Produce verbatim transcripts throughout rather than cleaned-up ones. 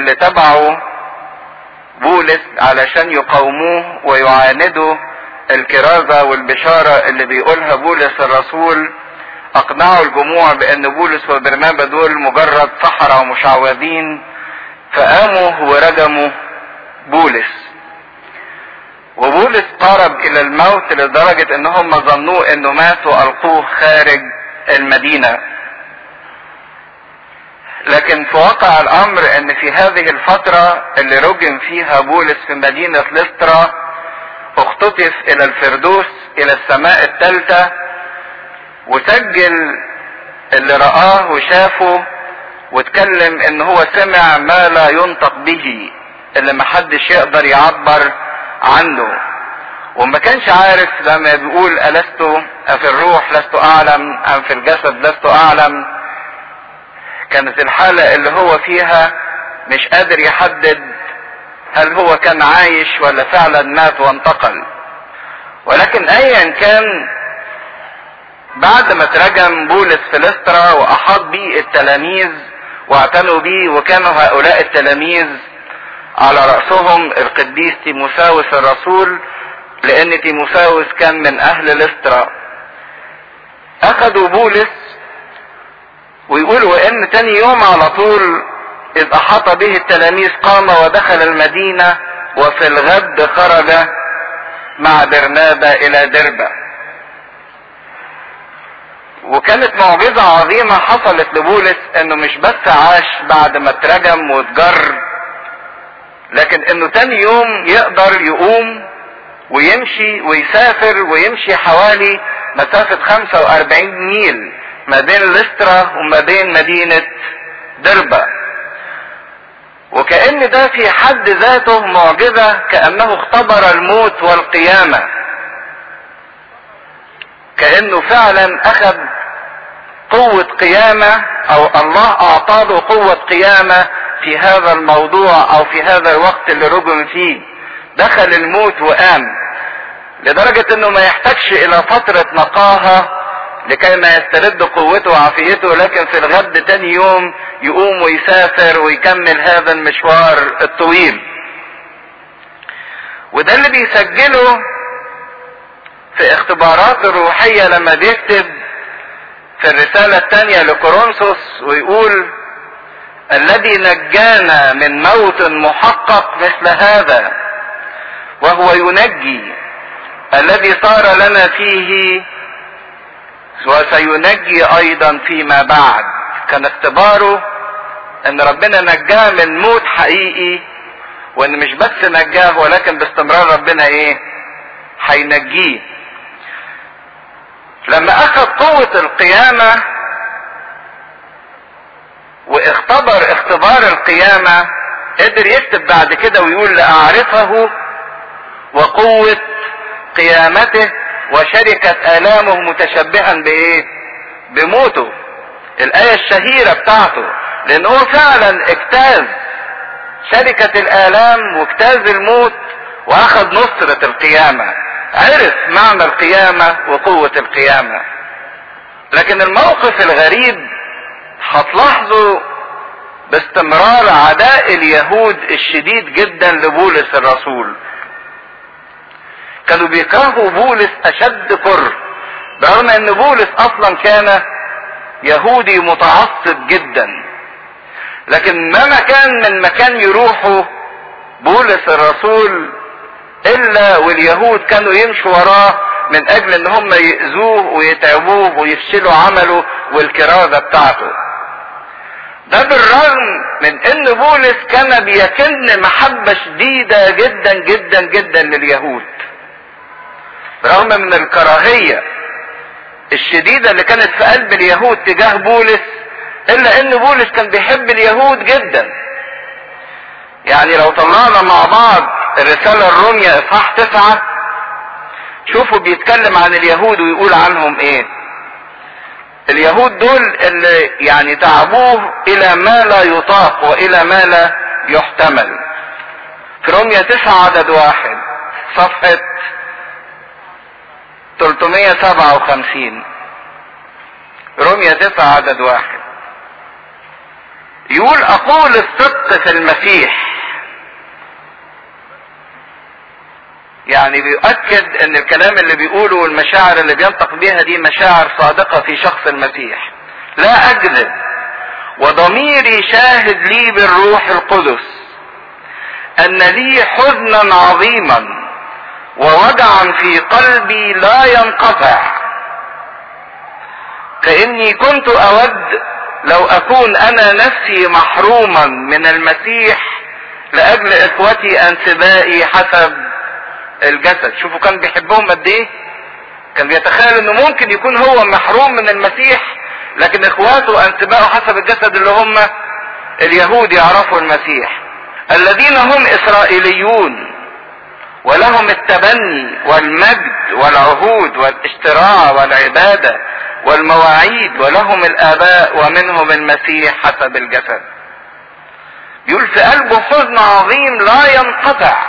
اللي تبعوا بولس علشان يقاوموه ويعاندوا الكرازة والبشارة اللي بيقولها بولس الرسول، اقنعوا الجموع بان بولس وبرنابا دول مجرد سحرة ومشعوذين، فقاموا ورجموا بولس. وبولس قارب الى الموت لدرجة انهم ظنوه انه مات والقوه خارج المدينة. لكن في واقع الامر ان في هذه الفترة اللي رجم فيها بولس في مدينة لسترا اختطف الى الفردوس الى السماء الثالثة، وسجل اللي رآه وشافه واتكلم ان هو سمع ما لا ينطق به، اللي محدش يقدر يعبر عنه. وما كانش عارف لما بيقول ألست أفي الروح لست أعلم أم في الجسد لست أعلم. كانت الحالة اللي هو فيها مش قادر يحدد هل هو كان عايش ولا فعلا مات وانتقل. ولكن ايا كان، بعد ما ترجم بولس في لسترا واحاط بيه التلاميذ واعتنوا بيه، وكانوا هؤلاء التلاميذ على رأسهم القديس تيموثاوس الرسول، لان تيموثاوس كان من اهل لسترا، اخذوا بولس ويقولوا ان تاني يوم على طول اذ احاط به التلاميذ قام ودخل المدينة، وفي الغد خرج مع برنابا الى دربة. وكانت معجزة عظيمة حصلت لبولس، انه مش بس عاش بعد ما اترجم واتجر، لكن انه تاني يوم يقدر يقوم ويمشي ويسافر، ويمشي حوالي مسافة خمسة واربعين ميل ما بين لسترا وما بين مدينة دربة. وكأن ده في حد ذاته معجزة، كأنه اختبر الموت والقيامة، كأنه فعلا اخذ قوة قيامة، او الله اعطاه قوة قيامة في هذا الموضوع او في هذا الوقت اللي رجم فيه. دخل الموت وقام، لدرجة انه ما يحتاجش الى فترة نقاهة لكي ما يسترد قوته وعافيته، لكن في الغد تاني يوم يقوم ويسافر ويكمل هذا المشوار الطويل. وده اللي بيسجله في اختبارات الروحية لما بيكتب في الرسالة الثانية لكورنثوس ويقول: الذي نجانا من موت محقق مثل هذا وهو ينجي الذي صار لنا فيه وسينجي ايضا فيما بعد. كان اختباره ان ربنا نجاه من موت حقيقي، وان مش بس نجاه ولكن باستمرار ربنا ايه هينجيه. لما اخذ قوة القيامة واختبر اختبار القيامة، قدر يكتب بعد كده ويقول: لأعرفه وقوة قيامته وشركة آلامه متشبها بايه؟ بموته. الآية الشهيرة بتاعته، لأن هو فعلا اجتاز شركة الآلام واجتاز الموت واخذ نصرة القيامة، عرف معنى القيامة وقوة القيامة. لكن الموقف الغريب هتلاحظوا باستمرار عداء اليهود الشديد جدا لبولس الرسول. كانوا بيكرهوا بولس اشد كره، برغم ان بولس اصلا كان يهودي متعصب جدا. لكن ما مكان من مكان يروحوا بولس الرسول الا واليهود كانوا يمشوا وراه من اجل ان هم يأذوه ويتعبوه ويفشلوا عمله والكرازة بتاعته. ده بالرغم من ان بولس كان بيكن محبة شديدة جدا جدا جدا لليهود، برغم من الكراهية الشديدة اللي كانت في قلب اليهود تجاه بولس، الا ان بولس كان بيحب اليهود جدا. يعني لو طلعنا مع بعض الرسالة الرومية اصحاح تسعة، شوفوا بيتكلم عن اليهود ويقول عنهم ايه. اليهود دول اللي يعني تعبوه الى ما لا يطاق والى ما لا يحتمل. في رومية تسعة عدد واحد صفحة ثلاثمائة وسبعة وخمسين. رومية تسعة عدد واحد يقول اقول الصدق في المسيح، يعني بيؤكد ان الكلام اللي بيقوله والمشاعر اللي بينطق بيها دي مشاعر صادقة في شخص المسيح. لا اكذب وضميري شاهد لي بالروح القدس ان لي حزنا عظيما ووجعا في قلبي لا ينقطع، فاني كنت اود لو اكون انا نفسي محروما من المسيح لاجل اخوتي انسبائي حسب الجسد. شوفوا كان بيحبهم قد ايه، كان بيتخيل انه ممكن يكون هو محروم من المسيح لكن اخواته انسبائه حسب الجسد اللي هم اليهود يعرفوا المسيح، الذين هم اسرائيليون ولهم التبني والمجد والعهود والاشتراع والعبادة والمواعيد ولهم الآباء ومنهم المسيح حسب الجسد. يقول في قلبه حزن عظيم لا ينقطع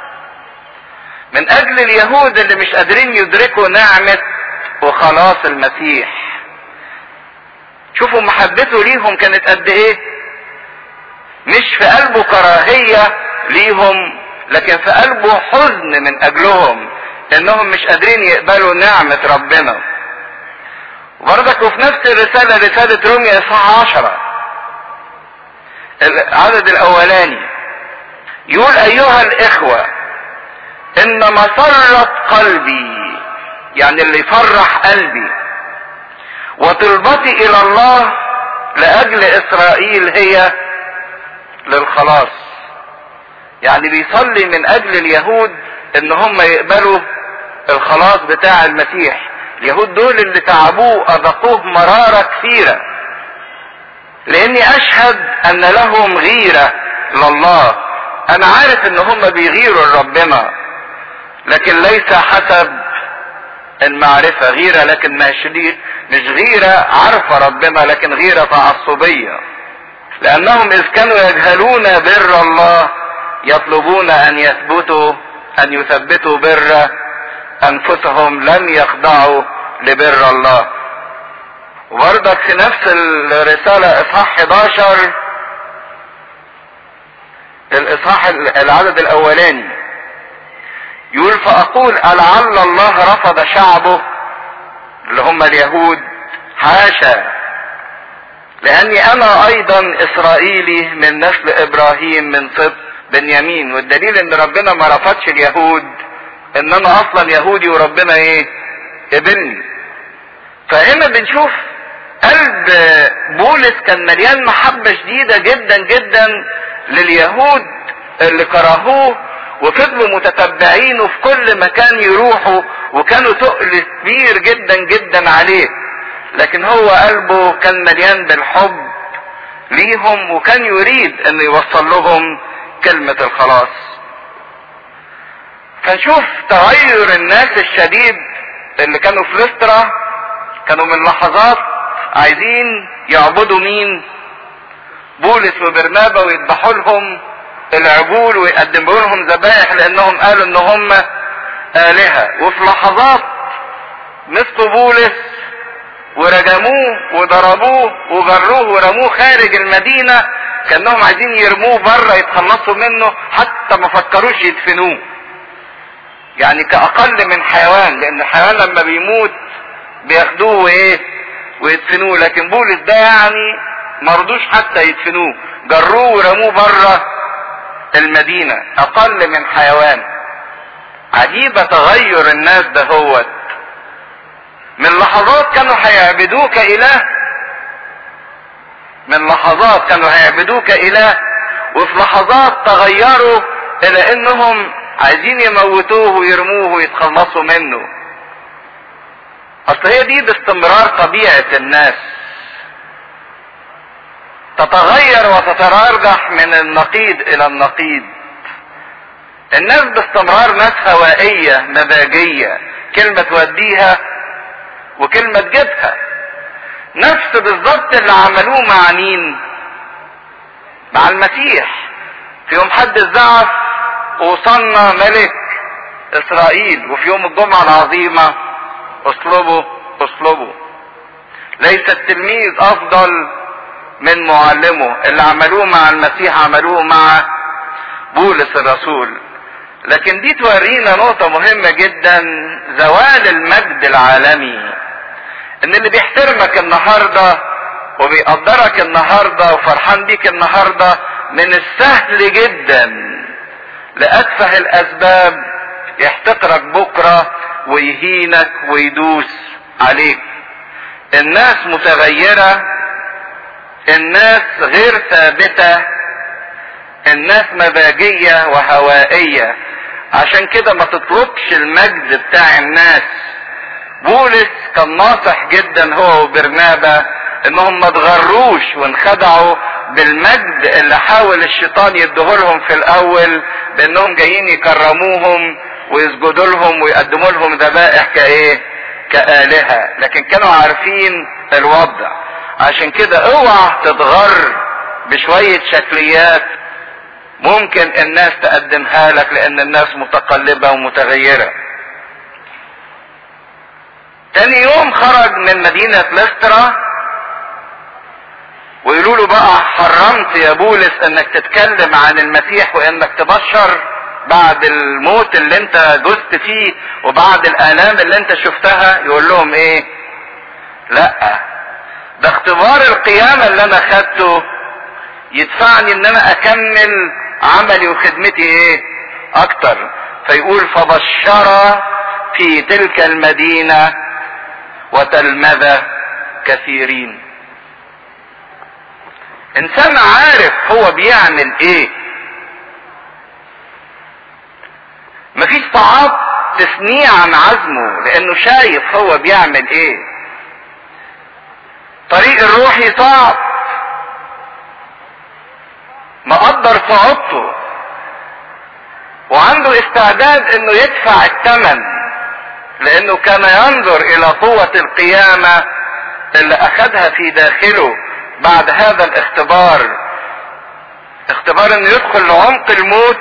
من أجل اليهود اللي مش قادرين يدركوا نعمة وخلاص المسيح. شوفوا محبته ليهم كانت قد ايه، مش في قلبه كراهية ليهم لكن في قلبه حزن من أجلهم انهم مش قادرين يقبلوا نعمة ربنا. وبرضك وفي نفس الرسالة رسالة روميا اصحاح عشرة العدد الاولاني يقول ايها الاخوة ان مسرة قلبي، يعني اللي يفرح قلبي، وطلبتي الى الله لاجل اسرائيل هي للخلاص. يعني بيصلي من اجل اليهود ان هم يقبلوا الخلاص بتاع المسيح. اليهود دول اللي تعبوه اذقوه مرارة كثيرة، لاني اشهد ان لهم غيرة لله. انا عارف ان هم بيغيروا لربنا لكن ليس حسب المعرفة غيرة، لكن مش مش غيرة عارفة ربنا لكن غيرة تعصبية، لانهم اذ كانوا يجهلون بر الله يطلبون ان يثبتوا ان يثبتوا بر انفسهم لم يخضعوا لبر الله. وبرضك في نفس الرسالة اصحاح حداشر الاصحاح العدد الاولاني يقول فاقول ألعل الله رفض شعبه اللي هم اليهود؟ حاشا، لاني انا ايضا اسرائيلي من نسل ابراهيم من سبط بنيامين. والدليل ان ربنا ما رفضش اليهود ان انا اصلا يهودي وربنا ايه قبلني. فهنا بنشوف قلب بولس كان مليان محبة شديدة جدا جدا لليهود اللي كرهوه وفضلوا متتبعينه في كل مكان يروحوا، وكانوا تقل كبير جدا جدا عليه، لكن هو قلبه كان مليان بالحب ليهم وكان يريد ان يوصل لهم كلمة الخلاص. فشوف تغير الناس الشديد اللي كانوا في لسترا، كانوا من لحظات عايزين يعبدوا مين؟ بولس وبرنابا، ويذبحوا لهم العجول ويقدموا لهم ذبائح لانهم قالوا ان هم آلهة. وفي لحظات مسكوا بولس ورجموه وضربوه وجروه ورموه خارج المدينة كانهم عايزين يرموه بره يتخلصوا منه، حتى ما فكروش يدفنوه، يعني كأقل من حيوان، لان الحيوان لما بيموت بياخدوه وايه ويدفنوه، لكن بولس ده يعني مرضوش حتى يدفنوه، جروه ورموه بره المدينة اقل من حيوان. عجيبة تغير الناس ده. هو من لحظات كانوا هيعبدوه كإله، من لحظات كانوا هيعبدوه كإله، وفي لحظات تغيروا الى انهم عايزين يموتوه ويرموه ويتخلصوا منه. اصل هي دي باستمرار طبيعة الناس، تتغير وتتراجح من النقيض الى النقيض. الناس باستمرار ناس هوائية مزاجية، كلمة توديها وكلمة تجيبها. نفس بالظبط اللي عملوه مع مين؟ مع المسيح. في يوم حد الزعف وصلنا ملك اسرائيل، وفي يوم الجمعة العظيمة اصلبوا اصلبوا. ليس التلميذ افضل من معلمه. اللي عملوه مع المسيح عملوه مع بولس الرسول. لكن دي تورينا نقطة مهمة جدا، زوال المجد العالمي. ان اللي بيحترمك النهاردة وبيقدرك النهاردة وفرحان بيك النهاردة، من السهل جدا لأتفه الأسباب يحتقرك بكرة ويهينك ويدوس عليك. الناس متغيرة، الناس غير ثابتة، الناس مزاجية وهوائية. عشان كده ما تطلبش المجد بتاع الناس. بولس كان ناصح جدا هو وبرنابا انهم ما تغروش وانخدعوا بالمجد اللي حاول الشيطان يديهولهم في الاول، بانهم جايين يكرموهم ويسجدوا لهم ويقدموا لهم ذبائح كايه كآلهة. لكن كانوا عارفين الوضع. عشان كده اوعى تتغر بشوية شكليات ممكن الناس تقدمها لك، لان الناس متقلبة ومتغيرة. تاني يوم خرج من مدينة لسترا، ويقولوا له بقى حرمت يا بولس انك تتكلم عن المسيح وانك تبشر بعد الموت اللي انت جزت فيه وبعد الآلام اللي انت شفتها. يقول لهم ايه؟ لا، ده اختبار القيامة اللي انا خدته يدفعني ان انا اكمل عملي وخدمتي ايه اكتر. فيقول فبشر في تلك المدينة وتلمذ كثيرين. انسان عارف هو بيعمل ايه، مفيش صعاب تثنيه عن عزمه لانه شايف هو بيعمل ايه. طريق الروحي صعب، مقدر صعوبته وعنده استعداد انه يدفع الثمن، لانه كان ينظر الى قوة القيامة اللي اخذها في داخله بعد هذا الاختبار. اختبار انه يدخل لعمق الموت،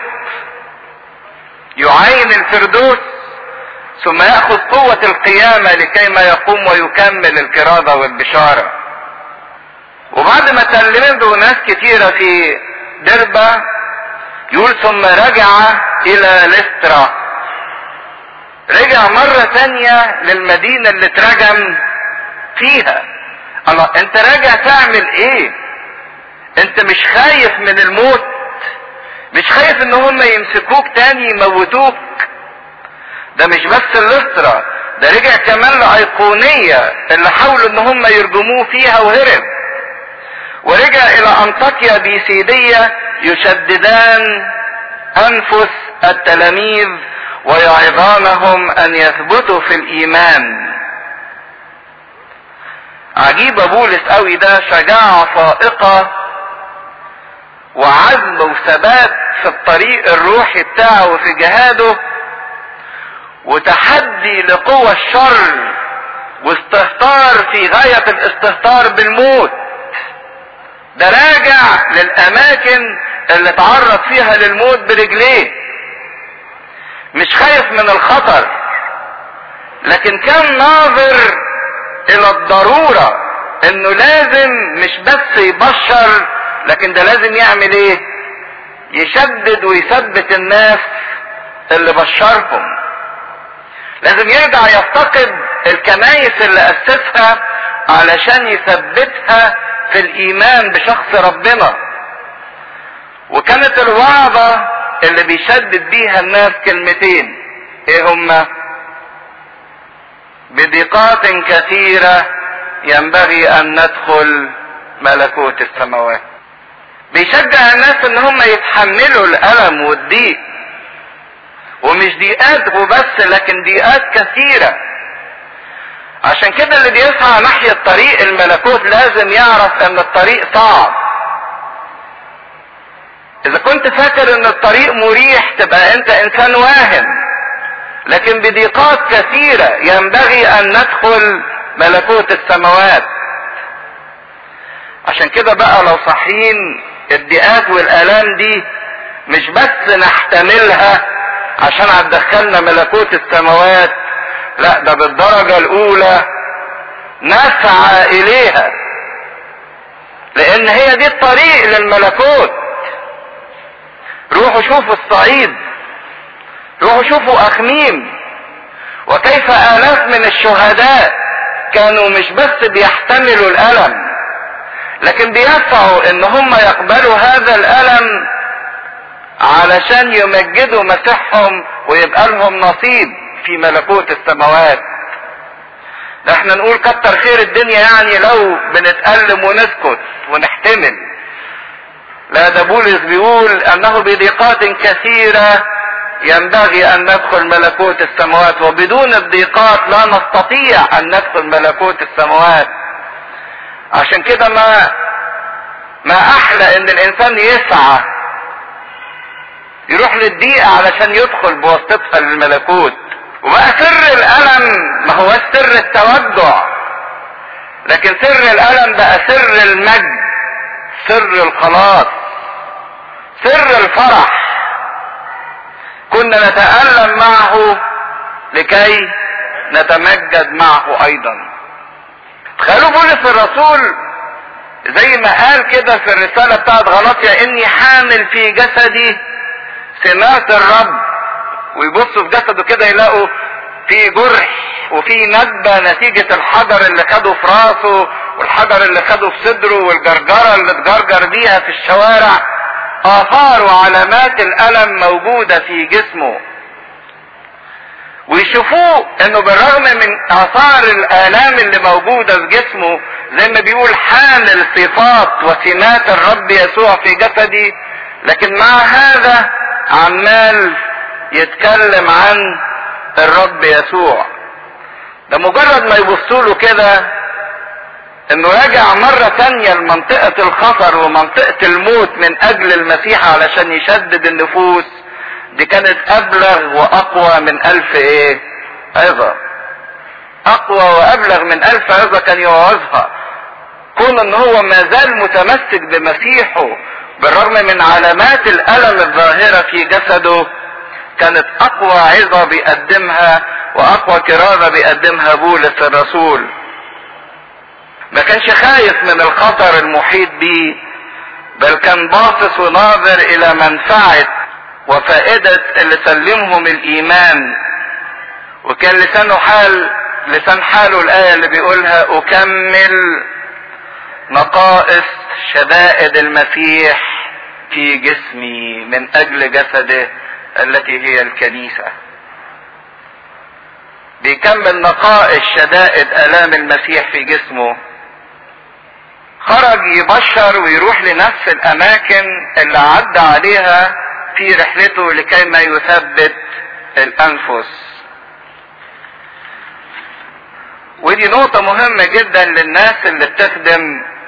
يعاين الفردوس، ثم يأخذ قوة القيامة لكي ما يقوم ويكمل الكرازة والبشارة. وبعد ما تلمذوا ناس كتيرة في دربة، يقول ثم رجع الى لسترا. رجع مرة تانية للمدينة اللي اترجم فيها. الله، انت راجع تعمل ايه؟ انت مش خايف من الموت؟ مش خايف ان هم يمسكوك تاني يموتوك؟ ده مش بس لسترا، ده رجع كمان لأيقونية اللي حاولوا ان هم يرجموه فيها وهرب. ورجع الى انطاكيا بيسيدية يشددان انفس التلاميذ ويعظانهم ان يثبتوا في الايمان. عجيبة بولس قوي ده، شجاعة فائقة وعزم وثبات في الطريق الروحي بتاعه وفي جهاده، وتحدي لقوى الشر واستهتار في غاية الاستهتار بالموت. ده راجع للاماكن اللي تعرض فيها للموت برجليه، مش خايف من الخطر، لكن كان ناظر الى الضرورة انه لازم مش بس يبشر، لكن ده لازم يعمل ايه؟ يشدد ويثبت الناس اللي بشرهم. لازم يرجع يفتقد الكنايس اللي اسسها علشان يثبتها في الايمان بشخص ربنا. وكانت الوعظة اللي بيشدد بيها الناس كلمتين، ايه هما؟ بضيقات كثيرة ينبغي ان ندخل ملكوت السماوات. بيشجع الناس ان هم يتحملوا الالم والضيق، ومش ضيقات وبس لكن ضيقات كثيرة. عشان كده اللي بيسعى ناحية طريق الملكوت لازم يعرف ان الطريق صعب. اذا كنت فاكر ان الطريق مريح تبقى انت انسان واهم، لكن بضيقات كثيرة ينبغي ان ندخل ملكوت السماوات. عشان كده بقى لو صحيين الضيقات والآلام دي مش بس نحتملها عشان هتدخلنا ملكوت السماوات، لا ده بالدرجة الاولى نسعى اليها، لان هي دي الطريق للملكوت. روحوا شوفوا الصعيد، روحوا شوفوا اخميم، وكيف الاف من الشهداء كانوا مش بس بيحتملوا الالم، لكن بيسعوا ان هم يقبلوا هذا الالم علشان يمجدوا مسيحهم ويبقى لهم نصيب في ملكوت السماوات. احنا نقول كتر خير الدنيا يعني لو بنتألم ونسكت ونحتمل. لا، ده بولس بيقول انه بضيقات كثيرة ينبغي ان ندخل ملكوت السماوات، وبدون الضيقات لا نستطيع ان ندخل ملكوت السماوات. عشان كده ما ما احلى ان الانسان يسعى يروح للضيقة علشان يدخل بواسطتها للملكوت. وبقى سر الالم ما هو سر التوجع، لكن سر الالم بقى سر المجد، سر الخلاص، سر الفرح. كنا نتألم معه لكي نتمجد معه ايضا. تخيلوا بولس الرسول زي ما قال كده في الرسالة بتاعت غلاطيا اني حامل في جسدي سمات الرب، ويبصوا في جسده كده يلاقوا في جرح وفي ندبة نتيجة الحجر اللي خده في راسه والحجر اللي خده في صدره والجرجرة اللي اتجرجر بيها في الشوارع. آثار وعلامات الألم موجودة في جسمه، ويشوفوه انه بالرغم من آثار الآلام اللي موجودة في جسمه زي ما بيقول حامل صفات وسمات الرب يسوع في جسدي، لكن مع هذا عمال يتكلم عن الرب يسوع. ده مجرد ما يبصوا له كده انه راجع مرة تانية لمنطقة الخطر ومنطقة الموت من اجل المسيح علشان يشدد النفوس، دي كانت ابلغ واقوى من الف ايه عظة. اقوى وابلغ من الف عظة كان يوعظها. كون ان هو ما زال متمسك بمسيحه بالرغم من علامات الالم الظاهرة في جسده، كانت اقوى عظة بيقدمها واقوى كرازة بيقدمها بولس الرسول. ما كانش خايف من الخطر المحيط بيه، بل كان باصص وناظر الى منفعة وفائدة اللي سلمهم الايمان. وكان لسانه حال لسان حاله الاية اللي بيقولها اكمل نقائص شدائد المسيح في جسمي من اجل جسده التي هي الكنيسة. بيكمل نقائص شدائد الام المسيح في جسمه. خرج يبشر ويروح لنفس الاماكن اللي عدى عليها في رحلته لكي ما يثبت الانفس. ودي نقطة مهمة جدا للناس اللي بتخدم،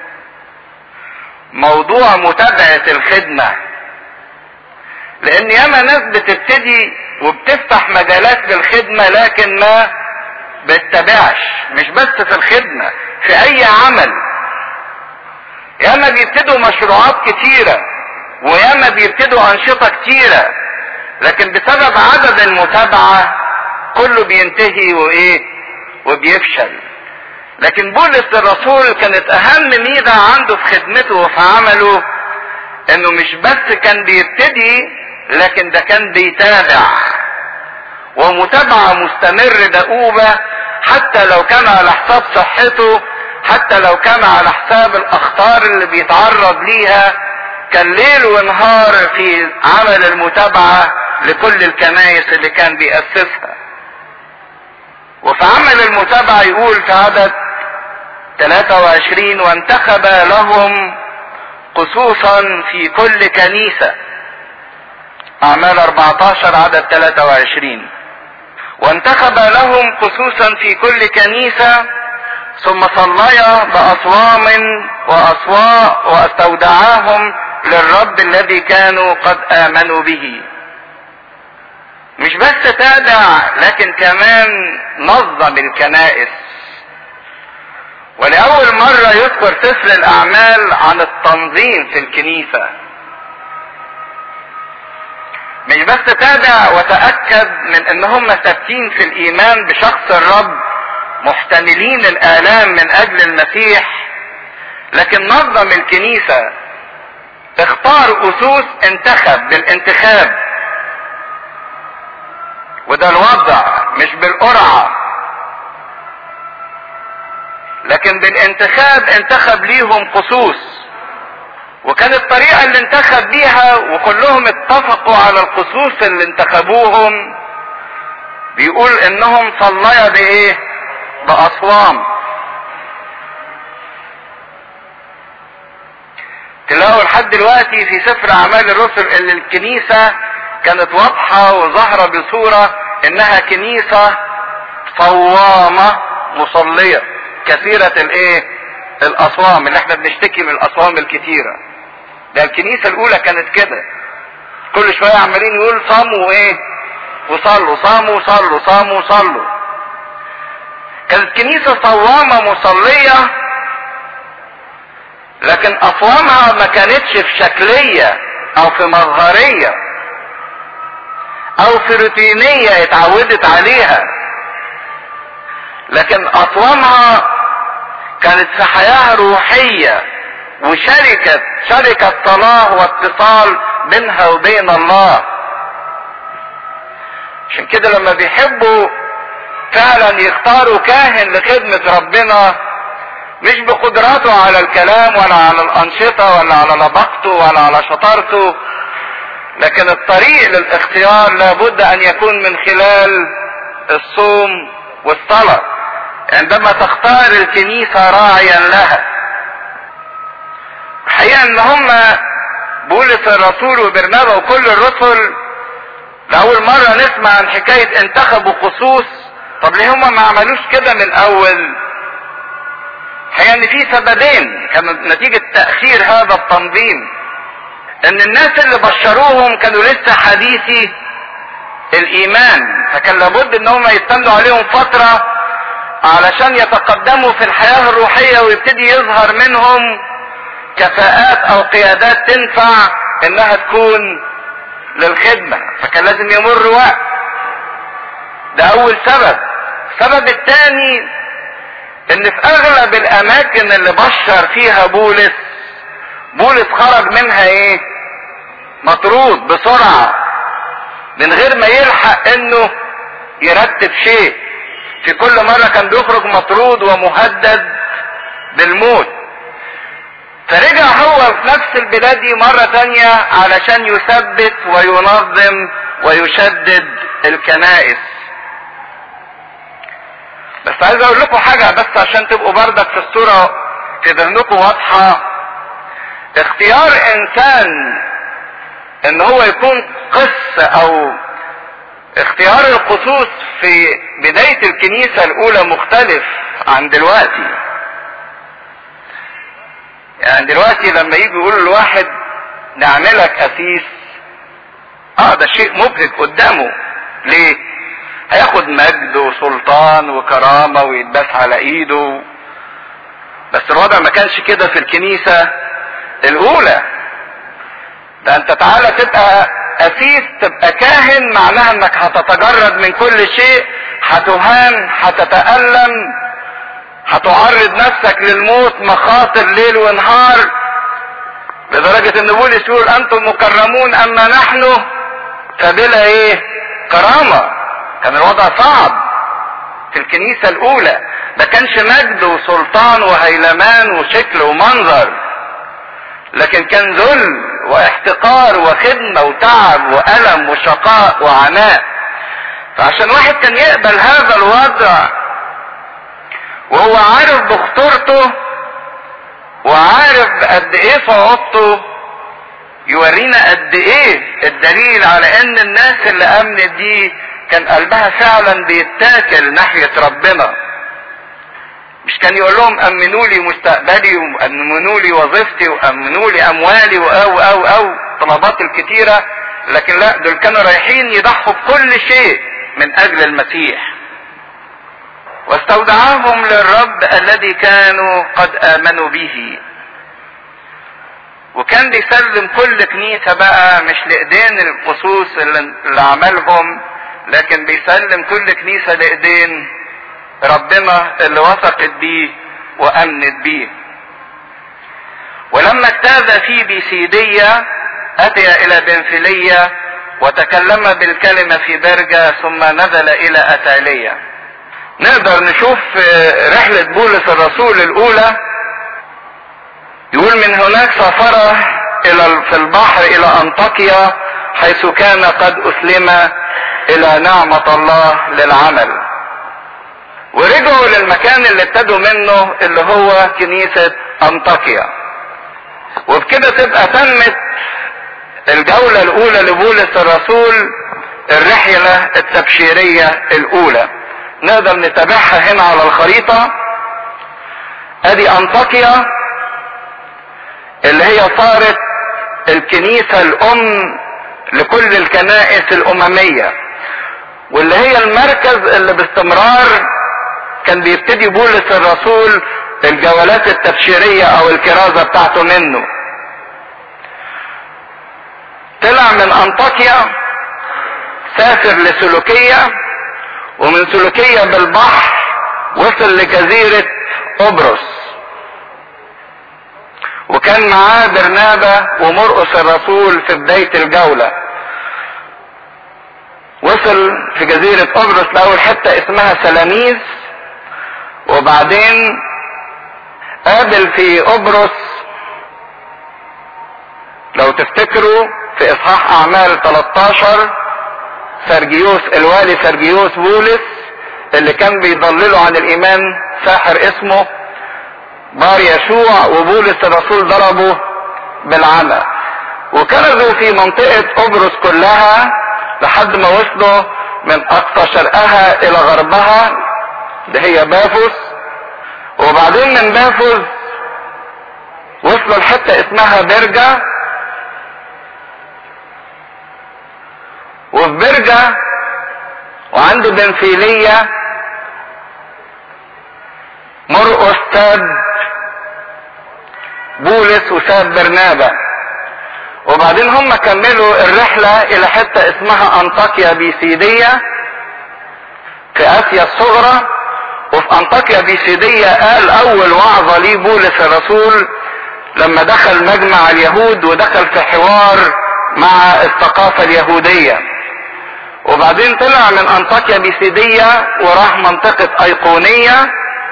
موضوع متابعة الخدمة. لان ياما ناس بتبتدي وبتفتح مجالات للخدمة لكن ما بتتابعش، مش بس في الخدمة، في اي عمل. ياما بيبتدوا مشروعات كتيرة وياما بيبتدوا انشطة كتيرة، لكن بسبب عدد المتابعة كله بينتهي وايه وبيفشل. لكن بولس الرسول كانت اهم ميزة عنده في خدمته وفي عمله انه مش بس كان بيبتدي، لكن ده كان بيتابع، ومتابعة مستمر دؤوبة، حتى لو كان على حساب صحته، حتى لو كان على حساب الاخطار اللي بيتعرض ليها. كان ليل ونهار في عمل المتابعة لكل الكنائس اللي كان بيأسسها. وفي عمل المتابعة يقول في عدد ثلاثة وعشرين وانتخب لهم خصوصا في كل كنيسة. اعمال اربعة عشر عدد ثلاثة وعشرين وانتخب لهم خصوصا في كل كنيسة، ثم صليا بأصوام وأصواء واستودعاهم للرب الذي كانوا قد آمنوا به. مش بس تابع لكن كمان نظم الكنائس. ولأول مرة يذكر سفر الأعمال عن التنظيم في الكنيسة. مش بس تابع وتأكد من ان هم ثابتين في الإيمان بشخص الرب، محتملين الآلام من أجل المسيح، لكن نظم الكنيسة، اختار اسوس، انتخب بالانتخاب، وده الوضع مش بالقرعة لكن بالانتخاب. انتخب ليهم قصوص، وكانت الطريقة اللي انتخب بيها وكلهم اتفقوا على القصوص اللي انتخبوهم، بيقول انهم صليا بايه؟ باصوام. تلاقوا لحد دلوقتي في سفر اعمال الرسل اللي الكنيسة كانت واضحة وظاهرة بصورة انها كنيسة صوامة مصلية كثيرة الايه؟ الاصوام، اللي احنا بنشتكي من الاصوام الكتيرة. ده الكنيسة الاولى كانت كده، كل شوية عمالين يقول صاموا وايه؟ وصلوا، صاموا صلوا، صاموا صلوا. كانت كنيسة صوامة مصلية، لكن اصوامها ما كانتش في شكلية او في مظهرية او في روتينية اتعودت عليها، لكن اصوامها كانت في حياة روحية وشركة شركة صلاة واتصال بينها وبين الله. عشان كده لما بيحبوا فعلا يختاروا كاهن لخدمة ربنا، مش بقدراته على الكلام ولا على الأنشطة ولا على لبقته ولا على شطارته، لكن الطريق للاختيار لابد أن يكون من خلال الصوم والصلاة. عندما تختار الكنيسة راعيا لها، الحقيقة ان هم بولس الرسول وبرنابا وكل الرسل لأول مرة نسمع عن حكاية انتخبوا قصوص. طب ليه هم ما عملوش كده من الأول؟ الحقيقة ان في سببين كانت نتيجة تأخير هذا التنظيم. ان الناس اللي بشروهم كانوا لسه حديثي الإيمان، فكان لابد ان هم يستندوا عليهم فترة علشان يتقدموا في الحياة الروحية ويبتدي يظهر منهم كفاءات او قيادات تنفع انها تكون للخدمة، فكان لازم يمر وقت. ده اول سبب. السبب الثاني ان في اغلب الاماكن اللي بشر فيها بولس، بولس خرج منها ايه؟ مطرود بسرعة من غير ما يلحق انه يرتب شيء. في كل مرة كان بيخرج مطرود ومهدد بالموت، فرجع هو في نفس البلاد دي مرة تانية علشان يثبت وينظم ويشدد الكنائس. بس عايز اقول لكم حاجة بس عشان تبقوا بردك في الصورة في ذهنكم واضحة. اختيار انسان ان هو يكون قس او اختيار القصوص في بداية الكنيسة الاولى مختلف عن دلوقتي. يعني دلوقتي لما يجي يقول لواحد نعملك اسيس، اه ده شيء مبهج قدامه. ليه؟ هياخد مجد وسلطان وكرامة ويتباس على ايده. بس الوضع ما كانش كده في الكنيسة الاولى. ده انت تعالى تبقى اسيس، تبقى كاهن، معناها انك هتتجرد من كل شيء، هتهان، هتتألم، هتعرض نفسك للموت، مخاطر ليل ونهار، لدرجة ان بولس يقول انتم مكرمون اما نحن فبلا ايه؟ كرامة. كان الوضع صعب في الكنيسة الاولى، ما كانش مجد وسلطان وهيلمان وشكل ومنظر، لكن كان ذل واحتقار وخدمة وتعب وألم وشقاء وعناء. فعشان واحد كان يقبل هذا الوضع وهو عارف بخطورته وعارف قد ايه صعوبته، يورينا قد ايه الدليل على ان الناس اللي امنت دي كان قلبها فعلا بيتاكل ناحية ربنا. مش كان يقول لهم امنوا لي مستقبلي وامنوا لي وظيفتي وامنوا لي اموالي واو او او طلبات الكتيرة، لكن لا، دول كانوا رايحين يضحوا بكل شيء من اجل المسيح. واستودعهم للرب الذي كانوا قد امنوا به. وكان بيسلم كل كنيسة بقى مش لايدين القصوص اللي عملهم، لكن بيسلم كل كنيسة لايدين ربنا اللي وثقت بيه وامنت بيه. ولما اجتاز في بيسيدية اتي الى بنفلية وتكلم بالكلمة في برجة ثم نزل الى اتالية. نقدر نشوف رحلة بولس الرسول الاولى، يقول من هناك سافر الى في البحر الى انطاكيا حيث كان قد اسلم الى نعمة الله للعمل. ورجعوا للمكان اللي ابتدوا منه اللي هو كنيسة انطاكيا. وبكده تبقى تمت الجولة الاولى لبولس الرسول، الرحلة التبشيرية الاولى. نقدر نتابعها هنا على الخريطة. ادي انطاكيا اللي هي صارت الكنيسة الام لكل الكنائس الاممية، واللي هي المركز اللي باستمرار كان بيبتدي بولس الرسول الجولات التبشيرية او الكرازة بتاعته منه. طلع من انطاكيا سافر لسلوكية، ومن سلوكية بالبحر وصل لجزيرة قبرص، وكان معاه برنابا ومرقس الرسول في بداية الجولة. وصل في جزيرة قبرص لأول حتة اسمها سلاميس، وبعدين قابل في قبرص لو تفتكروا في اصحاح اعمال تلتاشر سرجيوس الوالي سرجيوس بولس اللي كان بيضلله عن الايمان ساحر اسمه بار يشوع، وبولس الرسول ضربه بالعمى. وكنزوا في منطقة قبرص كلها لحد ما وصلوا من اقصى شرقها الى غربها اللي هي بافوس، وبعدين من بافوس وصلوا لحتة اسمها برجة، وفي برجة وعند بنفيلية مرقس ساب بولس وساب برنابا، وبعدين هم كملوا الرحلة الى حتة اسمها انطاكيا بيسيدية في اسيا الصغرى. وفي انطاكيا بيسيدية قال اول وعظة ليه بولس الرسول لما دخل مجمع اليهود ودخل في حوار مع الثقافة اليهودية. وبعدين طلع من انطاكيا بيسيدية وراح منطقة ايقونية،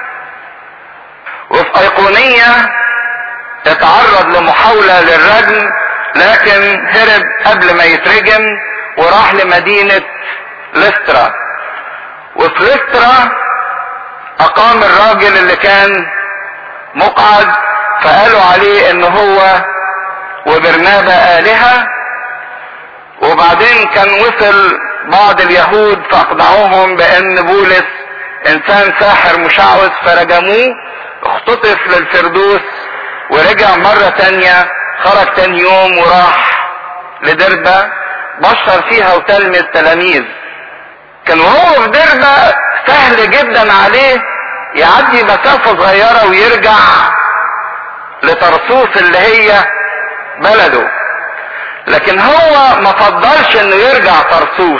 وفي ايقونية اتعرض لمحاولة للرجم لكن هرب قبل ما يترجم وراح لمدينة لسترا. وفي لسترا اقام الراجل اللي كان مقعد، فقالوا عليه ان هو وبرنابا آلهة. وبعدين كان وصل بعض اليهود فاقنعوهم بان بولس انسان ساحر مشعوذ فرجموه، اختطف للفردوس ورجع مرة تانية. خرج تاني يوم وراح لدربة بشر فيها وتلمذ تلاميذ. كان وهو في دربة سهل جدا عليه يعدي مسافة صغيرة ويرجع لطرسوس اللي هي بلده، لكن هو ما فضلش انه يرجع طرسوس،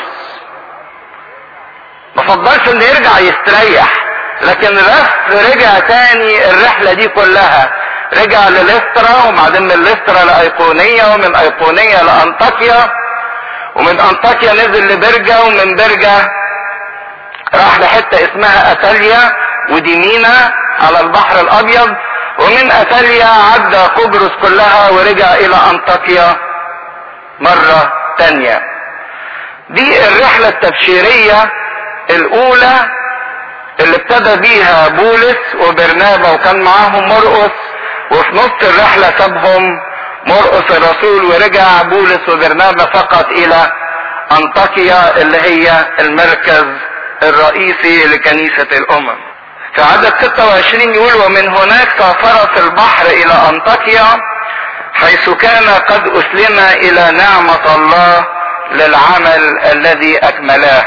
ما فضلش انه يرجع يستريح، لكن لف رجع تاني الرحلة دي كلها. رجع للسترا وبعدين من لسترا لايقونية ومن ايقونية لانطاكيا، ومن انطاكيا نزل لبرجة، ومن برجة راح لحتة اسمها اتاليا ودي مينا على البحر الابيض، ومن اتاليا عدى قبرص كلها ورجع الى انطاكيا مرة تانية. دي الرحلة التبشيرية الاولى اللي ابتدى بيها بولس وبرنابا وكان معاهم مرقس، وفي نص الرحلة سابهم مرقس الرسول ورجع بولس وبرنابا فقط الى انطاكيا اللي هي المركز الرئيسي لكنيسة الامم. في عدد ستة وعشرين يقول ومن هناك سافر في البحر الى انطاكيا حيث كان قد اسلم الى نعمة الله للعمل الذي اكملاه.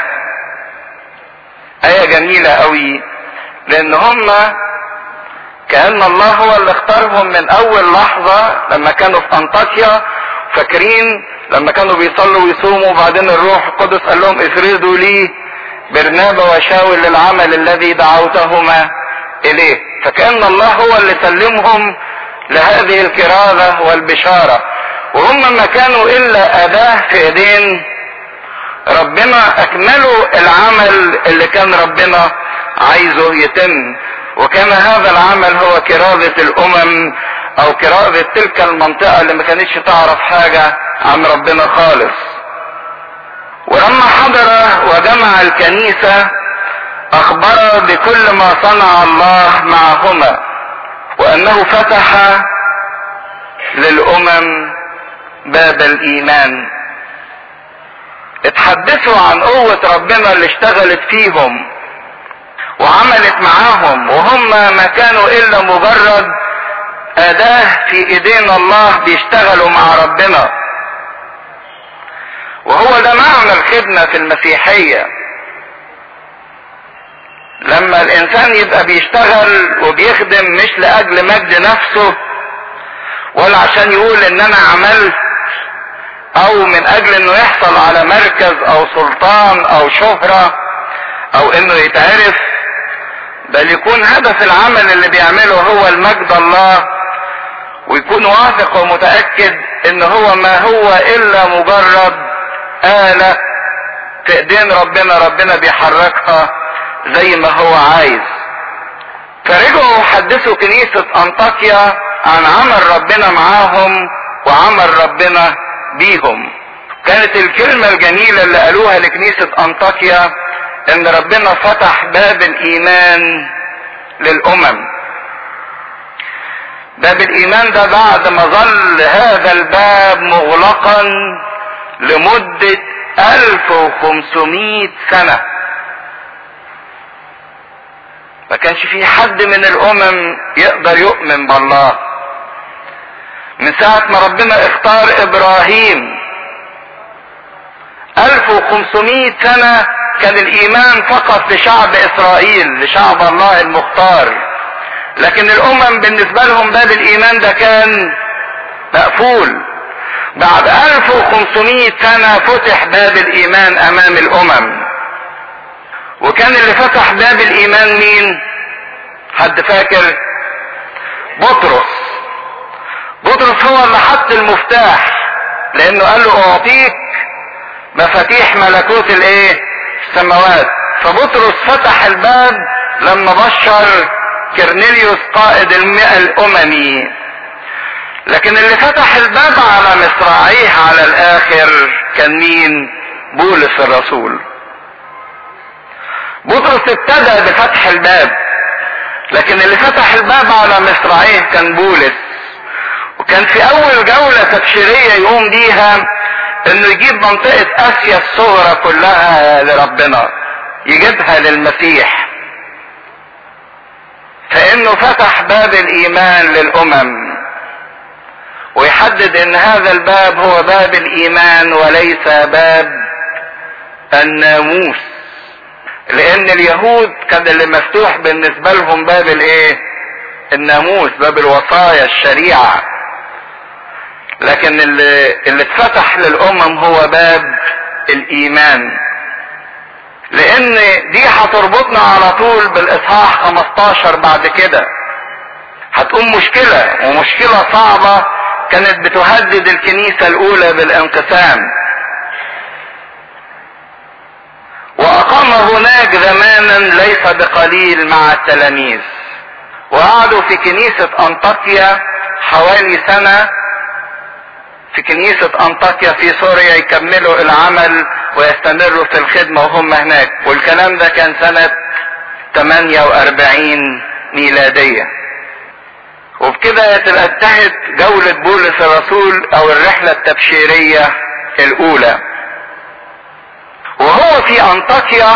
آية جميلة قوي، لان هم كأن الله هو اللي اختارهم من اول لحظة لما كانوا في انطاكيا. فاكرين لما كانوا بيصلوا ويصوموا وبعدين الروح القدس قال لهم افرضوا لي برنابا وشاول للعمل الذي دعوتهما اليه. فكأن الله هو اللي سلمهم لهذه الكرازة والبشارة، وهم ما كانوا الا اداة في ايدين ربنا، اكملوا العمل اللي كان ربنا عايزه يتم. وكان هذا العمل هو كرازة الامم او كرازة تلك المنطقة اللي ما كانتش تعرف حاجة عن ربنا خالص. ولما حضر وجمع الكنيسة اخبر بكل ما صنع الله معهما، وانه فتح للامم باب الايمان. اتحدثوا عن قوة ربنا اللي اشتغلت فيهم وعملت معاهم، وهم ما كانوا الا مجرد اداة في ايدين الله بيشتغلوا مع ربنا. وهو ده معنى الخدمة في المسيحية، لما الانسان يبقى بيشتغل وبيخدم مش لاجل مجد نفسه ولا عشان يقول ان انا عملت او من اجل انه يحصل على مركز او سلطان او شهرة او انه يتعرف، بل يكون هدف العمل اللي بيعمله هو المجد الله، ويكون واثق ومتأكد ان هو ما هو الا مجرد آلة في ايدين ربنا، ربنا بيحركها زي ما هو عايز. فرجعوا وحدثوا كنيسة انطاكيا عن عمل ربنا معاهم وعمل ربنا بيهم. كانت الكلمة الجميلة اللي قالوها لكنيسة انطاكيا ان ربنا فتح باب الايمان للامم. باب الايمان ده بعد ما ظل هذا الباب مغلقا لمدة الف وخمسمائة سنة، ما كانش في حد من الامم يقدر يؤمن بالله. من ساعة ما ربنا اختار ابراهيم الف وخمسمائة سنة كان الايمان فقط لشعب اسرائيل، لشعب الله المختار، لكن الامم بالنسبة لهم باب الايمان ده كان مقفول. بعد الف وخمسمائة سنة فتح باب الايمان امام الامم. وكان اللي فتح باب الايمان مين؟ حد فاكر؟ بطرس. بطرس هو اللي حط المفتاح، لانه قال له اعطيك مفاتيح ملكوت الايه؟ السماوات. فبطرس فتح الباب لما بشر كرنيليوس قائد المئة الاممي. لكن اللي فتح الباب على مصراعيه على الاخر كان مين؟ بولس الرسول. بطرس ابتدى بفتح الباب، لكن اللي فتح الباب على مصراعيه كان بولس. وكان في اول جولة تبشيرية يقوم بيها انه يجيب منطقة اسيا الصغرى كلها لربنا، يجيبها للمسيح، فانه فتح باب الايمان للامم، ويحدد ان هذا الباب هو باب الايمان وليس باب الناموس. لان اليهود كان اللي مفتوح بالنسبة لهم باب الايه؟ الناموس، باب الوصايا الشريعة. لكن اللي, اللي اتفتح للامم هو باب الايمان. لان دي هتربطنا على طول بالاصحاح خمستاشر بعد كده. هتقوم مشكلة، ومشكلة صعبة كانت بتهدد الكنيسة الاولى بالانقسام. واقام هناك زمانا ليس بقليل مع التلاميذ، وقعدوا في كنيسة انطاكيا حوالي سنة، في كنيسة انطاكيا في سوريا، يكملوا العمل ويستمروا في الخدمة وهم هناك. والكلام ده كان سنة ثمانية واربعين ميلادية. وبكده تبقى انتهت جولة بولس الرسول او الرحلة التبشيرية الاولى. وهو في انطاكيا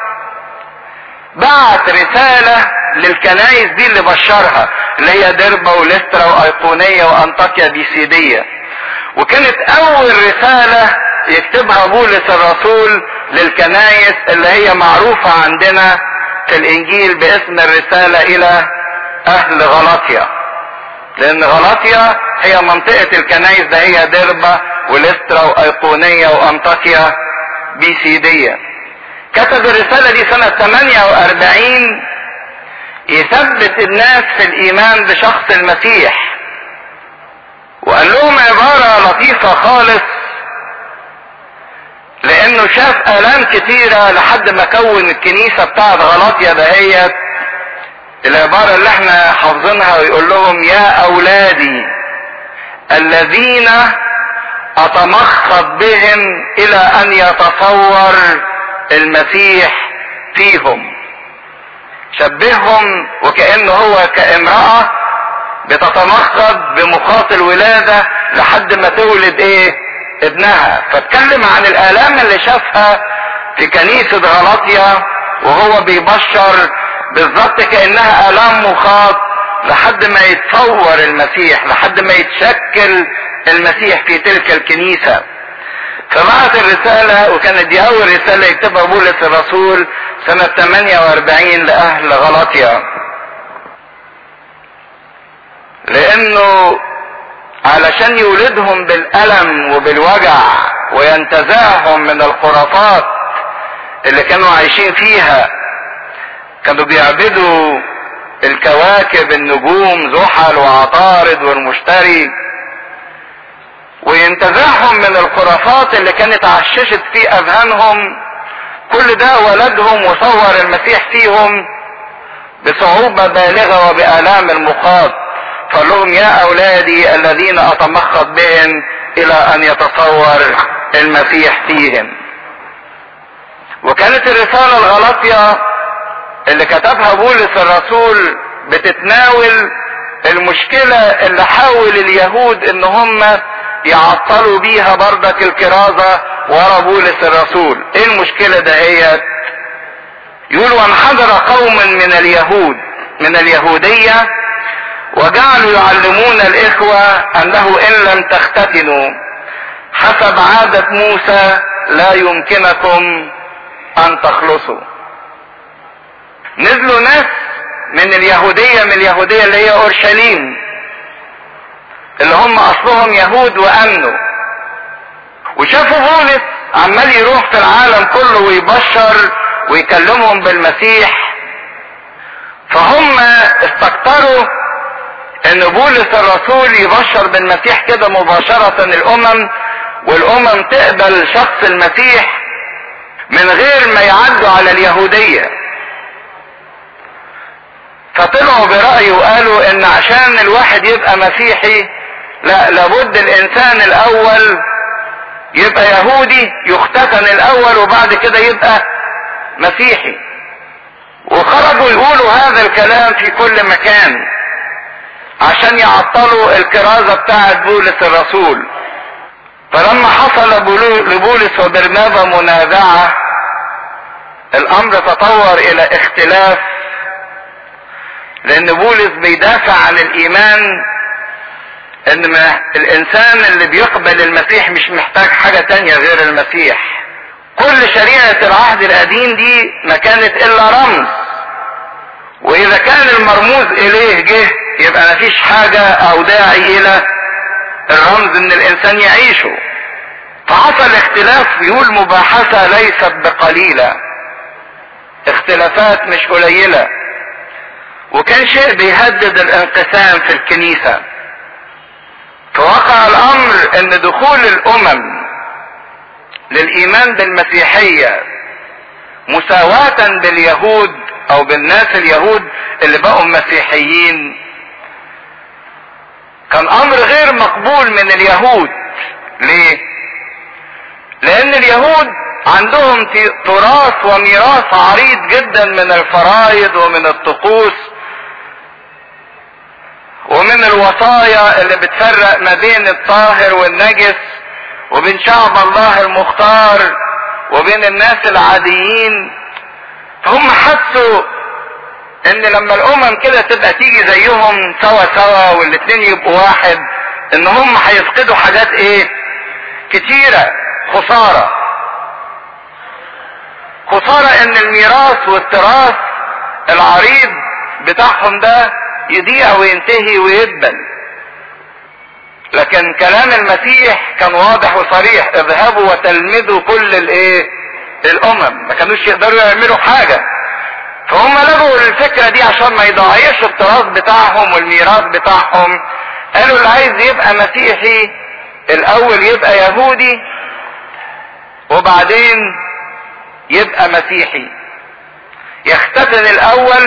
بعت رسالة للكنائس دي اللي بشرها، اللي هي دربة ولسترا وايقونية وانطاكيا بيسيدية. وكانت اول رسالة يكتبها بولس الرسول للكنائس اللي هي معروفة عندنا في الانجيل باسم الرسالة الى اهل غلاطيا، لان غلاطيا هي منطقة الكنائس ده، هي دربة ولسترا وايقونية وانطاكيا بيسيدية. كتب الرسالة دي سنة ثمانية واربعين يثبت الناس في الايمان بشخص المسيح، وقال لهم عبارة لطيفة خالص، لانه شاف الام كتيرة لحد ما كون الكنيسة بتاعت غلاطيا دهيت. العبارة اللي احنا حافظينها ويقول لهم يا اولادي الذين اتمخض بهم الى ان يتصور المسيح فيهم. شبههم وكأنه هو كامرأة بتتمخض بمخاط الولادة لحد ما تولد ايه ابنها. فاتكلم عن الالام اللي شافها في كنيسة غلاطيا وهو بيبشر، بالظبط كأنها الام مخاط لحد ما يتصور المسيح، لحد ما يتشكل المسيح في تلك الكنيسة. فبعت الرسالة، وكانت دي اول رسالة يكتبها بولس الرسول سنة ثمانية واربعين لاهل غلاطيا، لانه علشان يولدهم بالالم وبالوجع وينتزعهم من الخرافات اللي كانوا عايشين فيها. كانوا بيعبدوا الكواكب، النجوم، زحل وعطارد والمشتري، وينتزعهم من الخرافات اللي كانت عششت في اذهانهم. كل ده ولدهم وصور المسيح فيهم بصعوبة بالغة وبآلام المخاط. قال لهم يا اولادي الذين اتمخض بهم الى ان يتصور المسيح فيهم. وكانت الرسالة الغلاطية اللي كتبها بولس الرسول بتتناول المشكلة اللي حاول اليهود ان هم يعطلوا بيها بردك الكرازة ورا بولس الرسول. ايه المشكلة دهيت؟ يقول وانحدر قوم من اليهود من اليهودية وجعلوا يعلمون الاخوة انه ان لم تختتنوا حسب عادة موسى لا يمكنكم ان تخلصوا. نزلوا ناس من اليهودية، من اليهودية اللي هي اورشليم، اللي هم اصلهم يهود وامنوا، وشافوا بولس عمال يروح في العالم كله ويبشر ويكلمهم بالمسيح. فهم استكتروا ان بولس الرسول يبشر بالمسيح كده مباشرة الامم، والامم تقبل شخص المسيح من غير ما يعدوا على اليهودية. فطلعوا برأي وقالوا ان عشان الواحد يبقى مسيحي لا، لابد الانسان الاول يبقى يهودي، يختتن الاول وبعد كده يبقى مسيحي. وخرجوا يقولوا هذا الكلام في كل مكان عشان يعطلوا الكرازة بتاعت بولس الرسول. فلما حصل لبولس وبرنابا منازعة، الامر تطور الى اختلاف، لان بولس بيدافع عن الايمان، ان ما الانسان اللي بيقبل المسيح مش محتاج حاجة تانية غير المسيح. كل شريعة العهد القديم دي ما كانت الا رمز، واذا كان المرموز اليه جه يبقى مفيش حاجة او داعي الى الرمز ان الانسان يعيشه. فحصل اختلاف، يقول مباحثة ليست بقليلة، اختلافات مش قليلة، وكان شيء بيهدد الانقسام في الكنيسة. فوقع الامر ان دخول الامم للايمان بالمسيحية مساواة باليهود او بالناس اليهود اللي بقوا مسيحيين كان امر غير مقبول من اليهود. ليه؟ لان اليهود عندهم تراث وميراث عريض جدا من الفرائض ومن الطقوس ومن الوصايا اللي بتفرق ما بين الطاهر والنجس، وبين شعب الله المختار وبين الناس العاديين. فهم حسوا ان لما الامم كده تبقى تيجي زيهم سوا سوا والاتنين يبقوا واحد، ان هم هيفقدوا حاجات ايه كتيرة. خسارة خسارة ان الميراث والتراث العريض بتاعهم ده يضيع وينتهي ويدبل. لكن كلام المسيح كان واضح وصريح، اذهبوا وتلمذوا كل الايه الامم. ما كانوش يقدروا يعملوا حاجة، فهم لغوا الفكرة دي عشان ما يضيعش التراث بتاعهم والميراث بتاعهم قالوا اللي عايز يبقى مسيحي الاول يبقى يهودي وبعدين يبقى مسيحي، يختتن الاول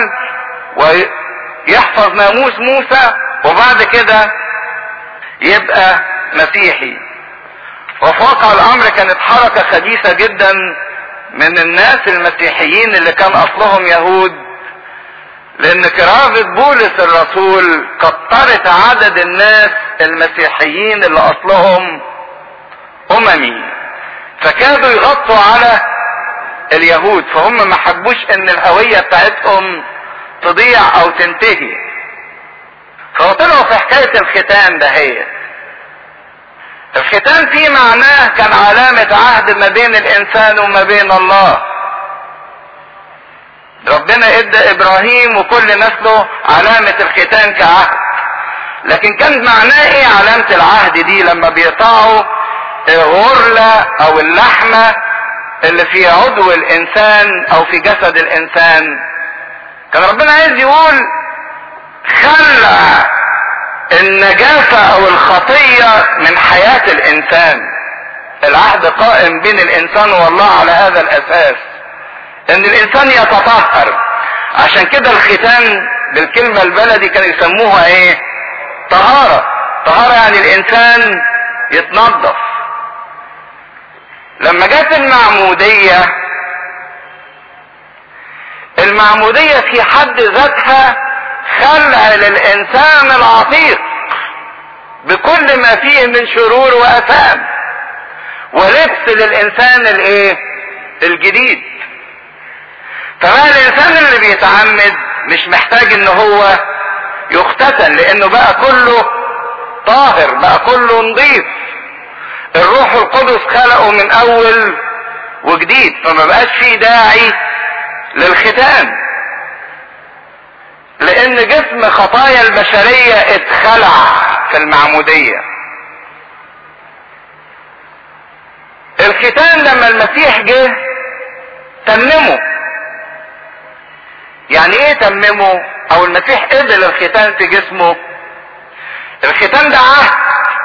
ويحفظ ناموس موسى وبعد كده يبقى مسيحي. وفي واقع الامر كانت حركة خبيثة جدا من الناس المسيحيين اللي كان اصلهم يهود، لان كرازة بولس الرسول كترت عدد الناس المسيحيين اللي اصلهم اممي، فكادوا يغطوا على اليهود، فهم ما حبوش ان الهوية بتاعتهم تضيع او تنتهي، فطلعوا في حكاية الختان ده. هي الختان فيه معناه كان علامة عهد ما بين الانسان وما بين الله. ربنا ادى ابراهيم وكل نسله علامة الختان كعهد، لكن كان معناه ايه علامة العهد دي؟ لما بيقطعوا الغرلة او اللحمة اللي في عضو الانسان او في جسد الانسان، كان ربنا عايز يقول خلع النجاسة او الخطية من حياة الانسان. العهد قائم بين الانسان والله على هذا الاساس، ان الانسان يتطهر. عشان كده الختان بالكلمة البلدي كانوا يسموها ايه؟ طهارة. طهارة يعني الانسان يتنظف. لما جت المعمودية، المعمودية في حد ذاتها خلع للانسان العتيق بكل ما فيه من شرور واثام، ولبس للانسان الايه؟ الجديد. فبقى الانسان اللي بيتعمد مش محتاج ان هو يختتن، لانه بقى كله طاهر، بقى كله نظيف. الروح القدس خلقه من اول وجديد، فما بقاش فيه داعي للختان، لان جسم خطايا البشرية اتخلع في المعمودية. الختان لما المسيح جه تممه. يعني ايه تممه؟ او المسيح قبل الختان في جسمه. الختان ده عهد.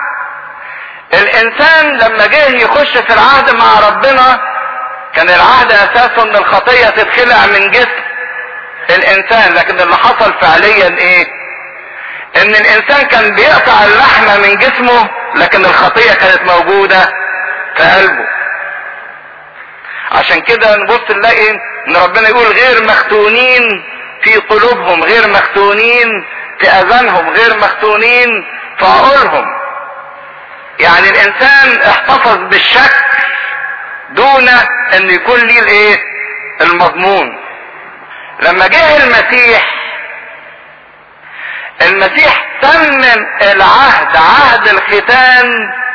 الانسان لما جه يخش في العهد مع ربنا كان العهد اساسه ان الخطية تتخلع من جسم الانسان، لكن اللي حصل فعليا ايه؟ ان الانسان كان بيقطع اللحمة من جسمه لكن الخطية كانت موجودة في قلبه. عشان كده نبص نلاقي ان ربنا يقول غير مختونين في قلوبهم، غير مختونين في اذانهم، غير مختونين في عقولهم. يعني الانسان احتفظ بالشك دون ان يكون ليه الايه؟ المضمون. لما جه المسيح، المسيح تمم العهد، عهد الختان،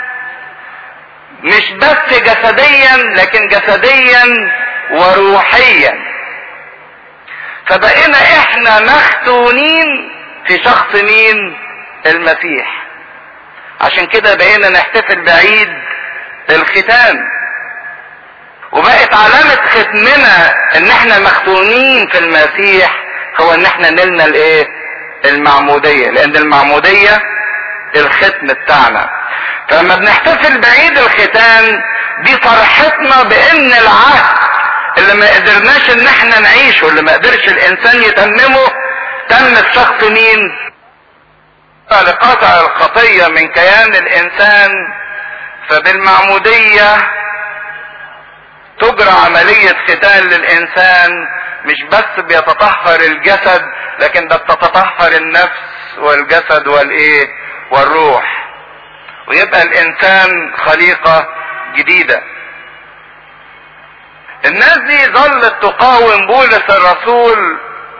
مش بس جسديا لكن جسديا وروحيا. فبقينا احنا مختونين في شخص مين؟ المسيح. عشان كده بقينا نحتفل بعيد الختان، وبقت علامة ختمنا ان احنا مختونين في المسيح هو ان احنا نلنا الايه؟ المعمودية، لان المعمودية الختم بتاعنا. فلما بنحتفل بعيد الختان دي فرحتنا بان العهد اللي ما قدرناش ان احنا نعيشه، اللي ما قدرش الانسان يتممه، تم في شخص مين؟ لقطع الخطية من كيان الانسان. فبالمعمودية تجرى عملية ختان للانسان، مش بس بيتطهر الجسد لكن ده بتتطهر النفس والجسد والايه؟ والروح، ويبقى الانسان خليقة جديدة. الناس دي ظلت تقاوم بولس الرسول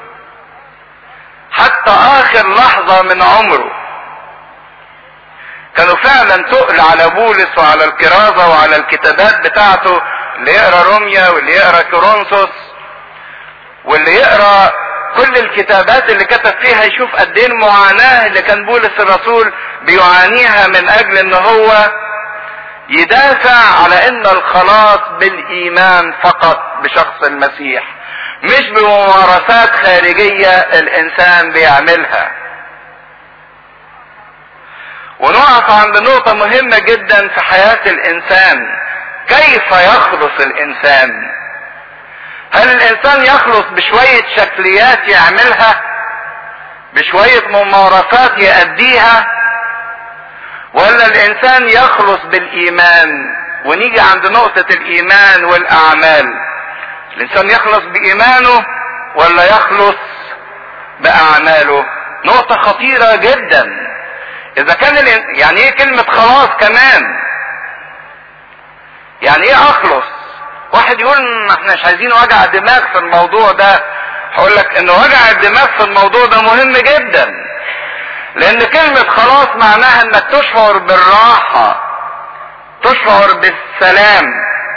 حتى اخر لحظة من عمره. كانوا فعلا تقل على بولس وعلى الكرازة وعلى الكتابات بتاعته، اللي يقرأ روميا واللي يقرأ كورنثوس واللي يقرأ كل الكتابات اللي كتب فيها يشوف قد ايه المعاناة اللي كان بولس الرسول بيعانيها من اجل ان هو يدافع على ان الخلاص بالايمان فقط بشخص المسيح، مش بممارسات خارجية الانسان بيعملها. ونقف عند نقطة مهمة جدا في حياة الانسان. كيف يخلص الانسان؟ هل الانسان يخلص بشوية شكليات يعملها، بشوية ممارسات يأديها، ولا الانسان يخلص بالايمان؟ ونيجي عند نقطة الايمان والاعمال. الانسان يخلص بايمانه ولا يخلص باعماله؟ نقطة خطيرة جدا. اذا كان الانسان، يعني ايه كلمة خلاص كمان؟ يعني ايه اخلص؟ واحد يقول ما احنا مش عايزين وجع دماغ في الموضوع ده. هقول لك ان وجع الدماغ في الموضوع ده مهم جدا، لان كلمة خلاص معناها انك تشعر بالراحة، تشعر بالسلام.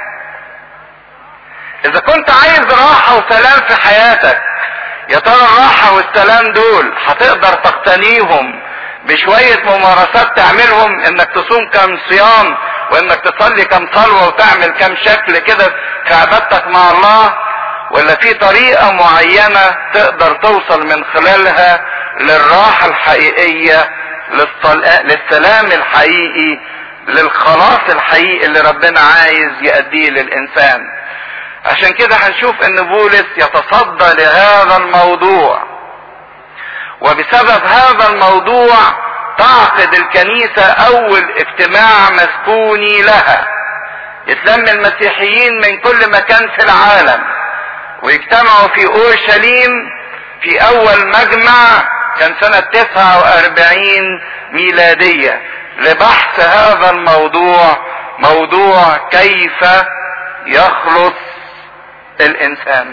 اذا كنت عايز راحة وسلام في حياتك، يا ترى الراحة والسلام دول هتقدر تقتنيهم بشوية ممارسات تعملهم؟ انك تصوم كم صيام، وانك تصلي كم صلوة، وتعمل كم شكل كده في عبادتك مع الله؟ ولا في طريقة معينة تقدر توصل من خلالها للراحة الحقيقية، للسلام الحقيقي، للخلاص الحقيقي اللي ربنا عايز يأديه للإنسان؟ عشان كده هنشوف ان بولس يتصدى لهذا الموضوع، وبسبب هذا الموضوع تعقد الكنيسة اول اجتماع مسكوني لها. يتلم المسيحيين من كل مكان في العالم ويجتمعوا في اورشليم في اول مجمع، كان سنة تسعة واربعين ميلادية، لبحث هذا الموضوع، موضوع كيف يخلص الانسان.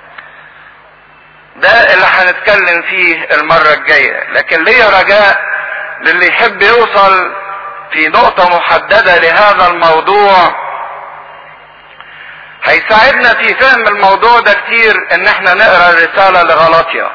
ده اللي هنتكلم فيه المرة الجاية. لكن ليا رجاء للي يحب يوصل في نقطة محددة لهذا الموضوع، هيساعدنا في فهم الموضوع ده كتير ان احنا نقرأ الرسالة لغلاطيا،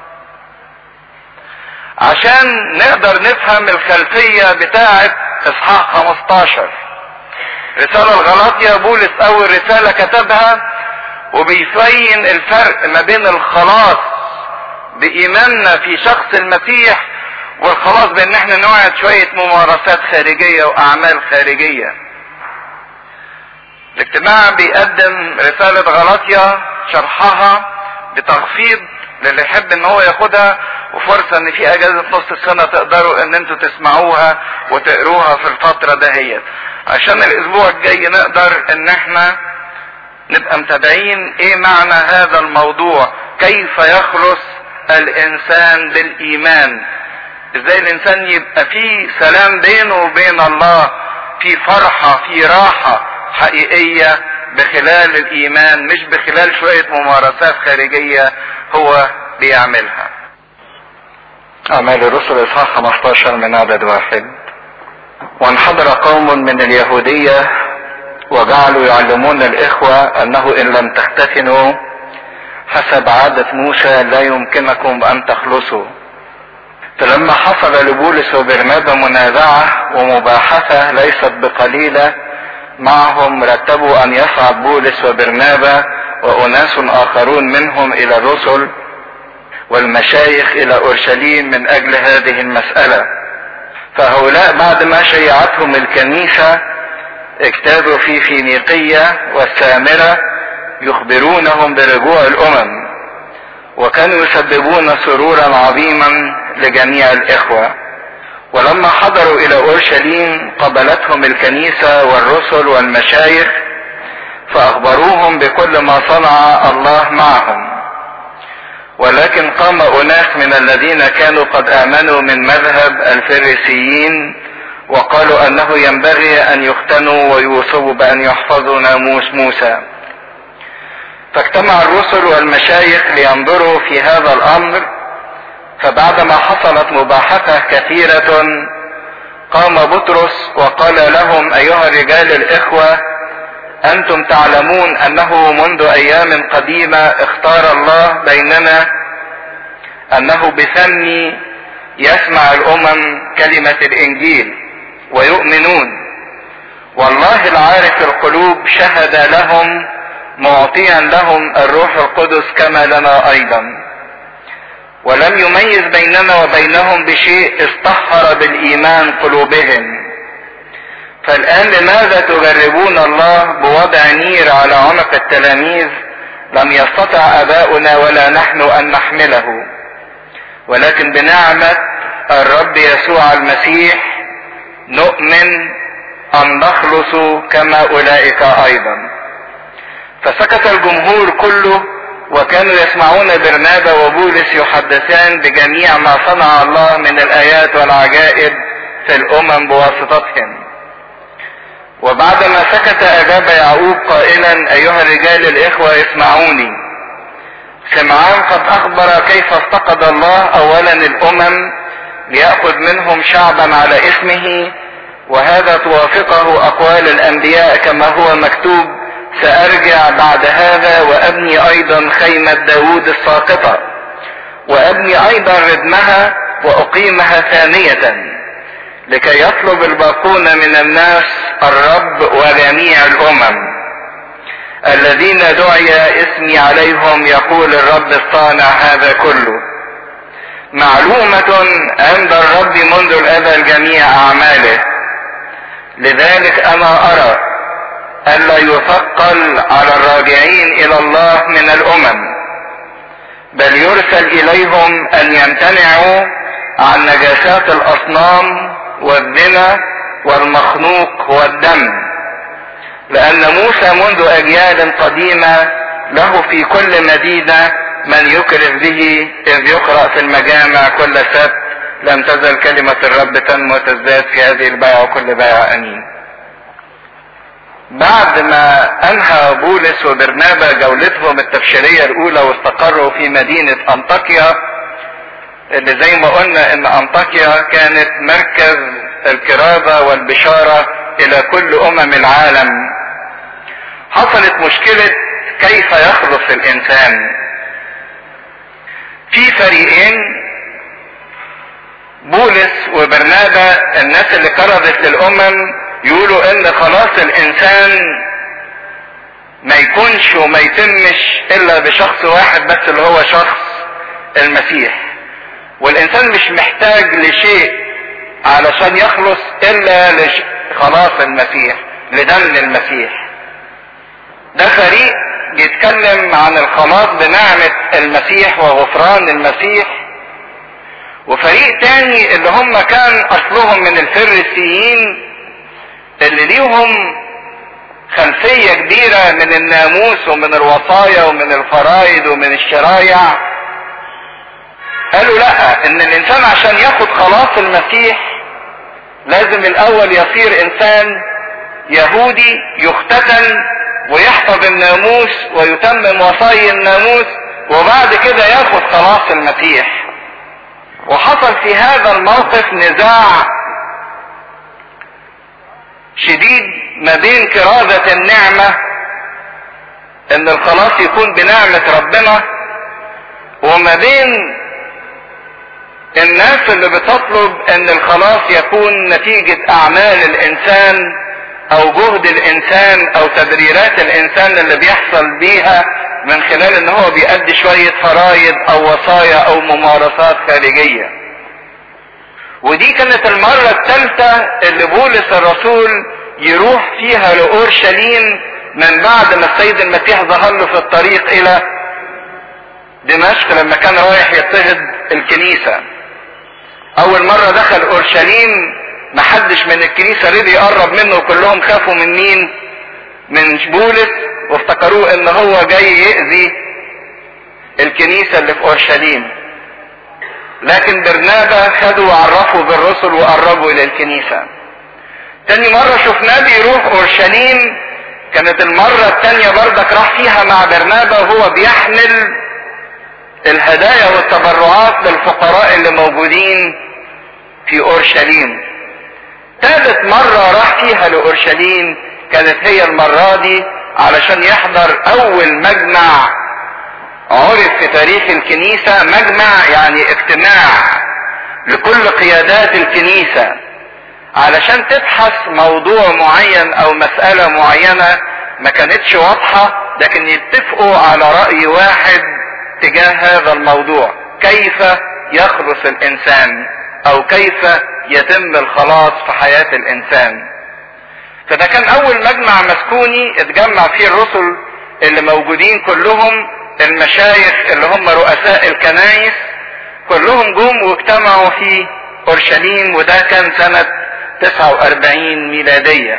عشان نقدر نفهم الخلفية بتاعة اصحاح خمستاشر. رسالة الغلاطيا بولس اول رسالة كتبها، وبيبين الفرق ما بين الخلاص بإيماننا في شخص المسيح، والخلاص بان احنا نوعد شوية ممارسات خارجية واعمال خارجية. الاجتماع بيقدم رسالة غلاطيا شرحها بتخفيض للي يحب ان هو ياخدها، وفرصة ان في اجازة نص السنة تقدروا ان انتوا تسمعوها وتقروها في الفترة دهيت، عشان الاسبوع الجاي نقدر ان احنا نبقى متابعين ايه معنى هذا الموضوع. كيف يخلص الانسان بالايمان؟ ازاي الانسان يبقى فيه سلام بينه وبين الله، في فرحة، في راحة حقيقية بخلال الايمان، مش بخلال شوية ممارسات خارجية هو بيعملها. اعمال الرسل اصحاح خمستاشر من عدد واحد. وانحدر قوم من اليهودية وجعلوا يعلمون الاخوة انه ان لم تختتنوا حسب عادة موسى لا يمكنكم ان تخلصوا. فلما حصل لبولس وبرنابا منازعة ومباحثة ليست بقليلة معهم، رتبوا ان يصعد بولس وبرنابا واناس اخرون منهم الى الرسل والمشايخ الى اورشليم من اجل هذه المسألة. فهؤلاء بعد ما شيعتهم الكنيسة اجتازوا في فينيقية والسامرة يخبرونهم برجوع الامم، وكانوا يسببون سرورا عظيما لجميع الاخوة. ولما حضروا الى اورشليم قبلتهم الكنيسة والرسل والمشايخ فاخبروهم بكل ما صنع الله معهم. ولكن قام اناس من الذين كانوا قد امنوا من مذهب الفريسيين وقالوا انه ينبغي ان يختنوا ويوصوا بان يحفظوا ناموس موسى. فاجتمع الرسل والمشايخ لينظروا في هذا الامر. فبعدما حصلت مباحثة كثيرة قام بطرس وقال لهم: ايها الرجال الاخوة، انتم تعلمون انه منذ ايام قديمة اختار الله بيننا انه بفمي يسمع الامم كلمة الانجيل ويؤمنون، والله العارف القلوب شهد لهم معطيا لهم الروح القدس كما لنا ايضا. ولم يميز بيننا وبينهم بشيء اصطهر بالايمان قلوبهم. فالان لماذا تجربون الله بوضع نير على عنق التلاميذ لم يستطع اباؤنا ولا نحن ان نحمله، ولكن بنعمة الرب يسوع المسيح نؤمن ان نخلص كما اولئك ايضا. فسكت الجمهور كله، وكانوا يسمعون برنابا وبولس يحدثان بجميع ما صنع الله من الايات والعجائب في الامم بواسطتهم. وبعدما سكت اجاب يعقوب قائلا: ايها الرجال الاخوة اسمعوني. سمعان قد اخبر كيف افتقد الله اولا الامم ليأخذ منهم شعبا على اسمه، وهذا توافقه اقوال الانبياء كما هو مكتوب: سارجع بعد هذا وابني ايضا خيمة داود الساقطة، وابني ايضا ردمها واقيمها ثانية، لكي يطلب الباقون من الناس الرب وجميع الامم الذين دعي اسمي عليهم، يقول الرب الصانع هذا كله. معلومة عند الرب منذ الازل جميع اعماله، لذلك انا ارى الا يثقل على الراجعين الى الله من الامم، بل يرسل اليهم ان يمتنعوا عن نجاسات الاصنام والزنا والمخنوق والدم، لان موسى منذ اجيال قديمة له في كل مدينة من يكرز به، اذ يقرأ في المجامع كل سبت: لم تزل كلمة الرب تنمو وتزداد في هذه البيعة وكل بيعة امين. بعد ما انهى بولس وبرنابا جولتهم التبشيرية الاولى واستقروا في مدينة انطاكيا، اللي زي ما قلنا ان انطاكيا كانت مركز الكرازة والبشارة الى كل امم العالم، حصلت مشكلة كيف يخلص الانسان. في فريقين، بولس وبرنابا الناس اللي كرزت للامم يقولوا ان خلاص الانسان ما يكونش وما يتمش الا بشخص واحد بس اللي هو شخص المسيح، والانسان مش محتاج لشيء علشان يخلص الا لخلاص المسيح، لدم المسيح. ده فريق بيتكلم عن الخلاص بنعمة المسيح وغفران المسيح، وفريق تاني اللي هم كان اصلهم من الفريسيين اللي ليهم خلفية كبيرة من الناموس ومن الوصايا ومن الفرائض ومن الشرايع، قالوا لا، ان الانسان عشان ياخد خلاص المسيح لازم الاول يصير انسان يهودي يختتن ويحفظ الناموس ويتمم وصايا الناموس، وبعد كده ياخد خلاص المسيح. وحصل في هذا الموقف نزاع شديد ما بين كرازة النعمة، ان الخلاص يكون بنعمة ربنا، وما بين الناس اللي بتطلب ان الخلاص يكون نتيجة اعمال الانسان او جهد الانسان او تبريرات الانسان اللي بيحصل بيها من خلال ان هو بيأدي شوية فرائض او وصايا او ممارسات خارجية. ودي كانت المرة الثالثة اللي بولس الرسول يروح فيها لأورشليم من بعد ما السيد المسيح ظهر له في الطريق الى دمشق لما كان رايح يضطهد الكنيسة. اول مرة دخل اورشليم محدش من الكنيسة رضي يقرب منه، وكلهم خافوا من مين؟ من بولس، وافتكروه ان هو جاي يأذي الكنيسة اللي في اورشليم. لكن برنابا خدوا وعرفوا بالرسل وقربوا الى الكنيسة. تاني مرة شفناه بيروح اورشليم كانت المرة التانية بردك راح فيها مع برنابا وهو بيحمل الهدايا والتبرعات للفقراء اللي موجودين في اورشليم. ثالث مرة راح فيها لاورشليم كانت هي المرة دي علشان يحضر اول مجمع عرف في تاريخ الكنيسة، مجمع يعني اجتماع لكل قيادات الكنيسة علشان تبحث موضوع معين او مسألة معينة ما كانتش واضحة، لكن يتفقوا على رأي واحد تجاه هذا الموضوع. كيف يخلص الانسان او كيف يتم الخلاص في حياة الانسان. فده كان اول مجمع مسكوني اتجمع فيه الرسل اللي موجودين كلهم، المشايخ اللي هم رؤساء الكنائس كلهم جم واجتمعوا في اورشليم، وده كان سنة تسعة واربعين ميلادية.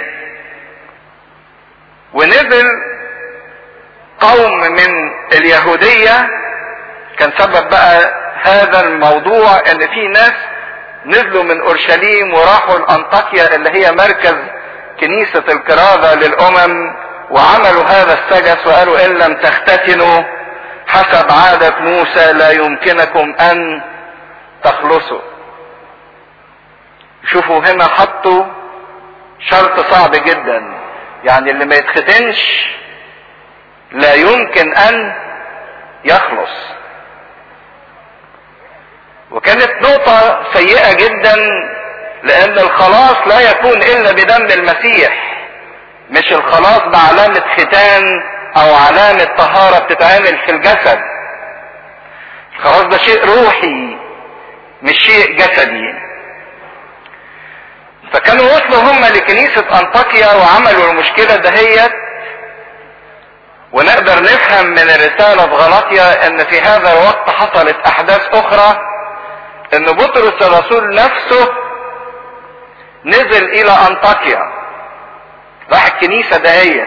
ونزل قوم من اليهودية، كان سبب بقى هذا الموضوع ان في ناس نزلوا من اورشليم وراحوا لانطاكيا اللي هي مركز كنيسة الكرازة للامم، وعملوا هذا السجس وقالوا ان لم تختتنوا حسب عادة موسى لا يمكنكم ان تخلصوا. شوفوا هنا حطوا شرط صعب جدا، يعني اللي ما يتختنش لا يمكن ان يخلص. وكانت نقطة سيئة جدا، لان الخلاص لا يكون الا بدم المسيح، مش الخلاص بعلامة ختان او علامة طهارة بتتعمل في الجسد. الخلاص ده شيء روحي مش شيء جسدي. فكانوا وصلوا هم لكنيسة انطاكيا وعملوا المشكلة دهيت. ونقدر نفهم من الرسالة في غلاطيا ان في هذا الوقت حصلت احداث اخرى، ان بطرس الرسول نفسه نزل الى انطاكيا، راح الكنيسة دهيت،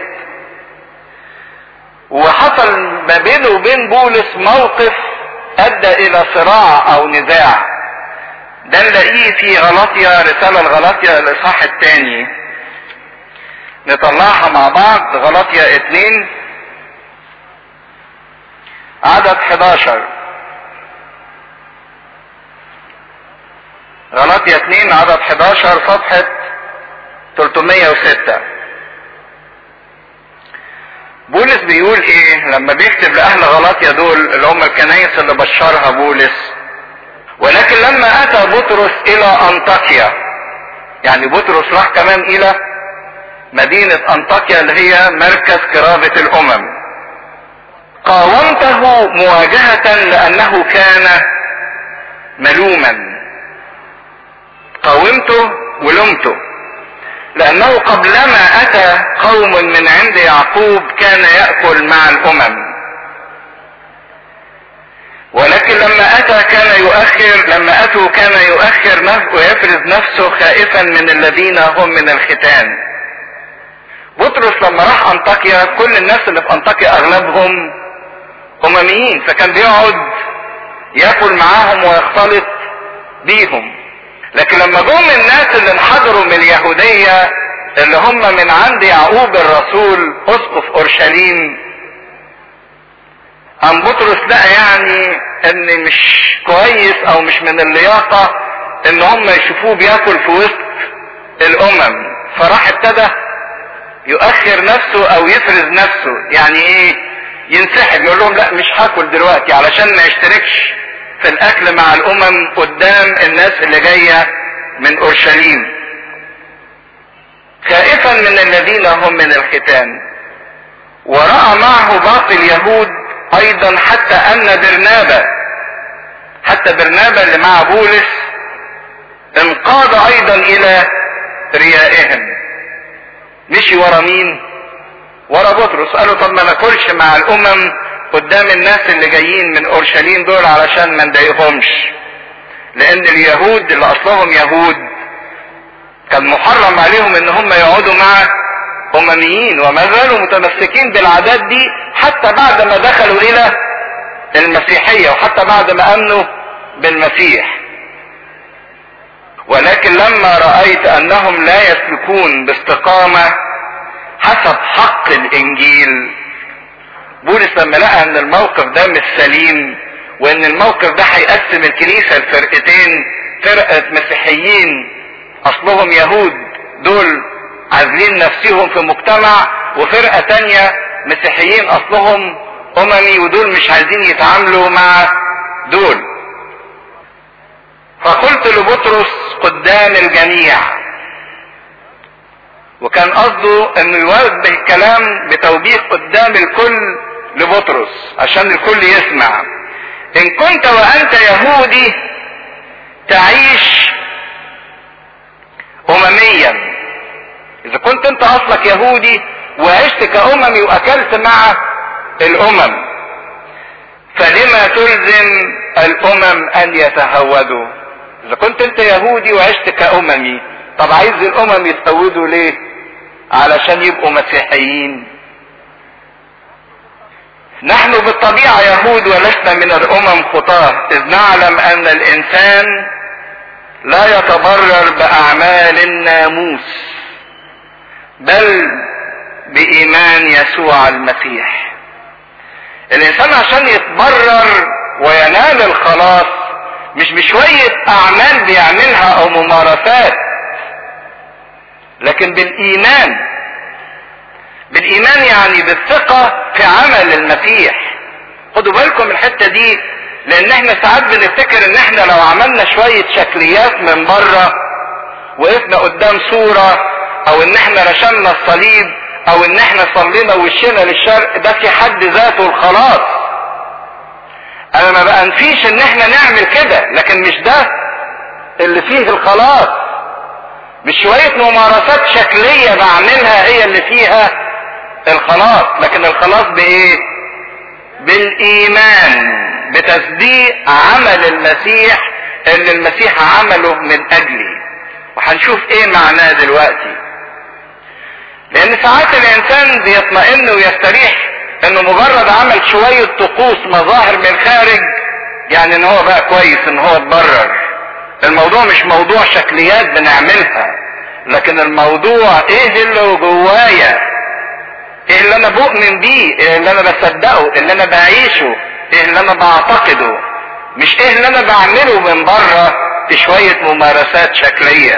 وحصل ما بينه وبين بولس موقف ادى الى صراع او نزاع. ده نلاقيه في غلاطيا، رسالة الغلاطيا الاصحاح الثاني، نطلعها مع بعض. غلاطيا اتنين عدد حداشر. غلاطيا اتنين عدد حداشر صفحة ثلاثمية وستة. بولس بيقول ايه لما بيكتب لاهل غلاطيا دول اللي هم الكنايس اللي بشرها بولس؟ ولكن لما اتى بطرس الى انطاكيا، يعني بطرس راح كمان الى مدينة انطاكيا اللي هي مركز كرازة الامم، قاومته مواجهة لانه كان ملوما. قاومته ولمته لانه قبلما اتى قوم من عند يعقوب كان يأكل مع الامم، ولكن لما اتى كان يؤخر لما اتوا كان يؤخر نفسه ويفرز نفسه خائفا من الذين هم من الختان. بطرس لما راح انطاكيا، كل الناس اللي في انطاكيا اغلبهم امميين، فكان بيقعد ياكل معاهم ويختلط بيهم. لكن لما جم الناس اللي انحدروا من اليهودية اللي هم من عند يعقوب الرسول اسقف اورشليم، قام بطرس لقى يعني ان مش كويس او مش من اللياقة ان هم يشوفوه بياكل في وسط الامم، فراح ابتدى يؤخر نفسه او يفرز نفسه. يعني ايه؟ ينسحب، يقول لهم لا مش هاكل دلوقتي علشان ما يشتركش في الاكل مع الامم قدام الناس اللي جاية من اورشليم، خائفا من الذين هم من الختان. ورأى معه باقي اليهود ايضا حتى ان برنابا حتى برنابا اللي مع بولس انقاد ايضا الى ريائهم. مشي ورا مين؟ ورا بطرس. قالوا طب ما ناكلش مع الامم قدام الناس اللي جايين من اورشليم دول علشان ما نضايقهمش، لان اليهود اللي اصلهم يهود كان محرم عليهم ان هم يقعدوا مع امميين، وما زالوا متمسكين بالعادات دي حتى بعد ما دخلوا الى المسيحية وحتى بعد ما امنوا بالمسيح. ولكن لما رأيت انهم لا يسلكون باستقامة حسب حق الانجيل، بولس لما لقى ان الموقف ده مش سليم وان الموقف ده هيقسم الكنيسة لفرقتين، فرقة مسيحيين اصلهم يهود دول عازلين نفسهم في مجتمع، وفرقة تانية مسيحيين اصلهم اممي ودول مش عايزين يتعاملوا مع دول. فقلت لبطرس قدام الجميع، وكان قصده انه يوجه الكلام بتوبيخ قدام الكل لبطرس عشان الكل يسمع، ان كنت وانت يهودي تعيش امميا، اذا كنت انت اصلك يهودي وعشت كأممي واكلت مع الامم، فلما تلزم الامم ان يتهودوا؟ اذا كنت انت يهودي وعشت كأممي، طب عايز الامم يتهودوا ليه؟ علشان يبقوا مسيحيين. نحن بالطبيعة يهود ولسنا من الامم خطاة، اذ نعلم ان الانسان لا يتبرر باعمال الناموس بل بايمان يسوع المسيح. الانسان عشان يتبرر وينال الخلاص مش بشوية اعمال بيعملها او ممارسات، لكن بالايمان. بالايمان يعني بالثقة في عمل المسيح. خدوا بالكم الحتة دي، لان احنا ساعات بنفتكر ان احنا لو عملنا شوية شكليات من بره، وقفنا قدام صورة، او ان احنا رشمنا الصليب، او ان احنا صلينا وشنا للشرق، ده في حد ذاته الخلاص. انا ما بأنفيش ان احنا نعمل كده، لكن مش ده اللي فيه الخلاص. مش شوية ممارسات شكلية بعملها هي اللي فيها الخلاص، لكن الخلاص بايه؟ بالايمان، بتصديق عمل المسيح اللي المسيح عمله من اجلي. وهنشوف ايه معناه دلوقتي. لان ساعات الانسان بيطمئن ويستريح انه مجرد عمل شوية طقوس مظاهر من خارج، يعني ان هو بقى كويس، ان هو اتبرر. الموضوع مش موضوع شكليات بنعملها، لكن الموضوع ايه اللي جوايا، ايه اللي انا بؤمن بيه، ايه اللي انا بصدقه، اللي انا بعيشه، ايه اللي انا بعتقده، مش ايه اللي انا بعمله من بره في شوية ممارسات شكلية.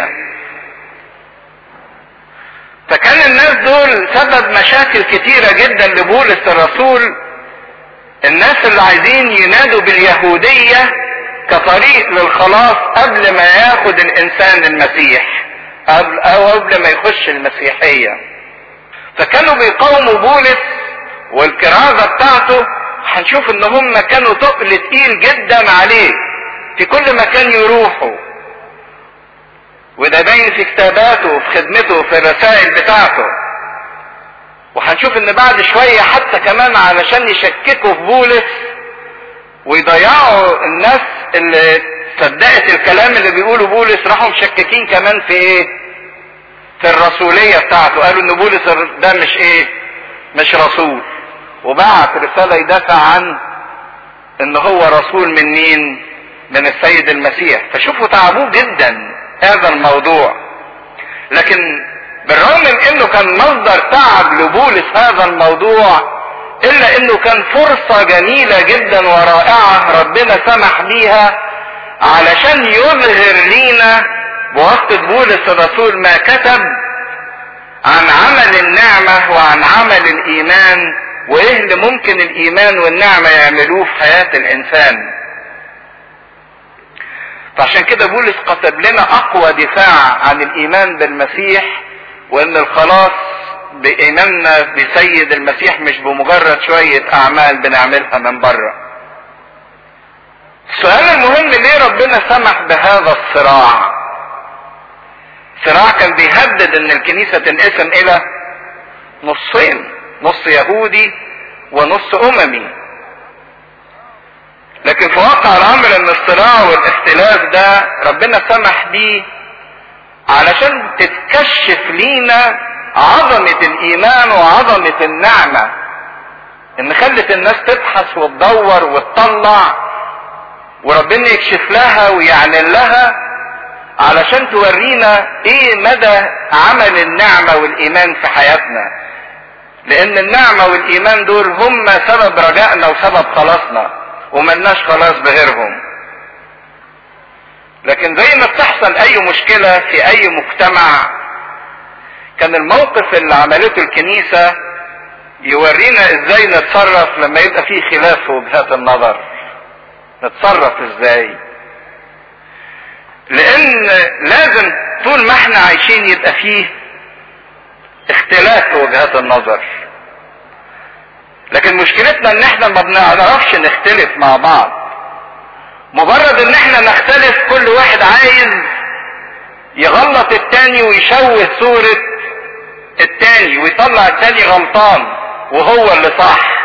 فكان الناس دول سبب مشاكل كتيرة جدا لبولس الرسول. الناس اللي عايزين ينادوا باليهودية كطريق للخلاص قبل ما ياخد الانسان المسيح، قبل او قبل ما يخش المسيحية. فكانوا بيقاوموا بولس والكرازة بتاعته. هنشوف ان هم كانوا ثقل تقيل جدا عليه في كل مكان يروحوا، وده باين في كتاباته وفي خدمته وفي الرسائل بتاعته. وهنشوف ان بعد شوية حتى كمان علشان يشككوا في بولس ويضيعوا الناس اللي صدقت الكلام اللي بيقوله بولس، راحوا مشككين كمان في ايه؟ في الرسولية بتاعته. قالوا ان بولس ده مش ايه؟ مش رسول. وبعت رسالة يدافع عن ان هو رسول من مين؟ من السيد المسيح. فشوفوا تعبوه جدا هذا الموضوع. لكن بالرغم من انه كان مصدر تعب لبولس هذا الموضوع، الا انه كان فرصة جميلة جدا ورائعة ربنا سمح بيها علشان يظهر لينا بواسطة بولس الرسول ما كتب عن عمل النعمة وعن عمل الايمان، وايه اللي ممكن الايمان والنعمة يعملوه في حياة الانسان. فعشان كده بولس كتب لنا اقوى دفاع عن الايمان بالمسيح، وان الخلاص بايماننا بسيد المسيح مش بمجرد شوية اعمال بنعملها من بره. السؤال المهم، ليه ربنا سمح بهذا الصراع؟ صراع كان بيهدد ان الكنيسة تنقسم الى نصين، نص يهودي ونص اممي. لكن في واقع الامر ان الصراع والاختلاف ده ربنا سمح بيه علشان تتكشف لينا عظمة الايمان وعظمة النعمة، ان خلت الناس تبحث وتدور وتطلع، وربنا يكشف لها ويعلن لها علشان تورينا ايه مدى عمل النعمة والايمان في حياتنا. لان النعمة والايمان دول هم سبب رجائنا وسبب خلاصنا، وملناش خلاص بغيرهم. لكن زي ما بتحصل اي مشكلة في اي مجتمع، كان الموقف اللي عملته الكنيسة يورينا ازاي نتصرف لما يبقى فيه خلاف في وجهات النظر. نتصرف ازاي؟ لان لازم طول ما احنا عايشين يبقى فيه اختلاف في وجهات النظر. لكن مشكلتنا ان احنا ما بنعرفش نختلف مع بعض. مجرد ان احنا نختلف كل واحد عايز يغلط التاني ويشوه صورة التاني ويطلع التاني غلطان وهو اللي صح.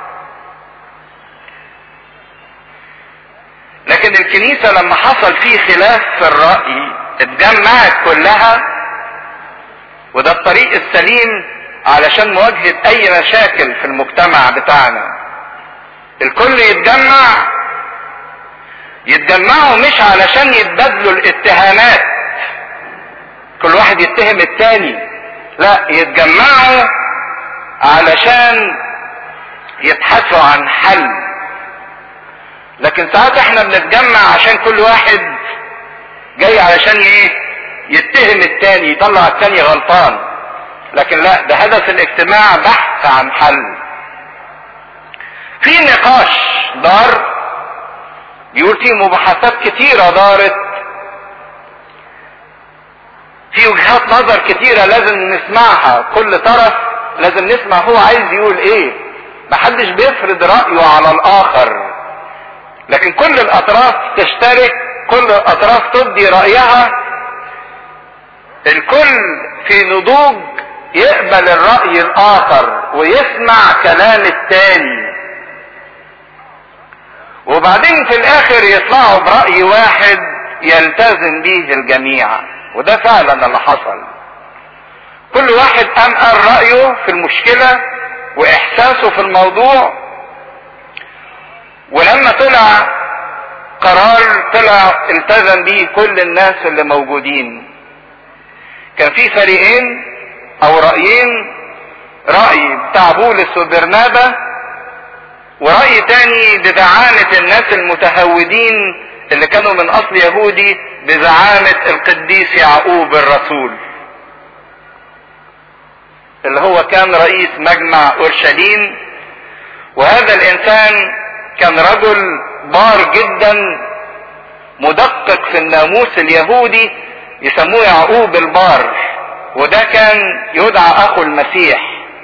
لكن الكنيسة لما حصل فيه خلاف في الرأي اتجمعت كلها، وده الطريق السليم علشان مواجهة اي مشاكل في المجتمع بتاعنا. الكل يتجمع، يتجمعوا مش علشان يتبادلوا الاتهامات كل واحد يتهم التاني، لا، يتجمعوا علشان يبحثوا عن حل. لكن ساعات احنا بنتجمع عشان كل واحد جاي علشان ايه؟ يتهم التاني، يطلع التاني غلطان. لكن لا، ده هدف الاجتماع بحث عن حل. في نقاش دار، بيقول في مباحثات كتيرة دارت، في وجهات نظر كتيرة لازم نسمعها، كل طرف لازم نسمع هو عايز يقول ايه. محدش بيفرض رأيه على الآخر، لكن كل الأطراف تشترك، كل الأطراف تبدي رأيها، الكل في نضوج يقبل الرأي الآخر ويسمع كلام التاني، وبعدين في الآخر يطلعوا برأي واحد يلتزم به الجميع. وده فعلا اللي حصل. كل واحد قام قال رأيه في المشكلة وإحساسه في الموضوع، ولما طلع قرار طلع التزم به كل الناس اللي موجودين. كان في فريقين او رأيين، رأي بتاع بولس وبرنابا، ورأي تاني بزعامة الناس المتهودين اللي كانوا من اصل يهودي بزعامة القديس يعقوب الرسول، اللي هو كان رئيس مجمع اورشليم. وهذا الانسان كان رجل بار جدا، مدقق في الناموس اليهودي، يسموه يعقوب البار، وده كان يدعى اخو المسيح.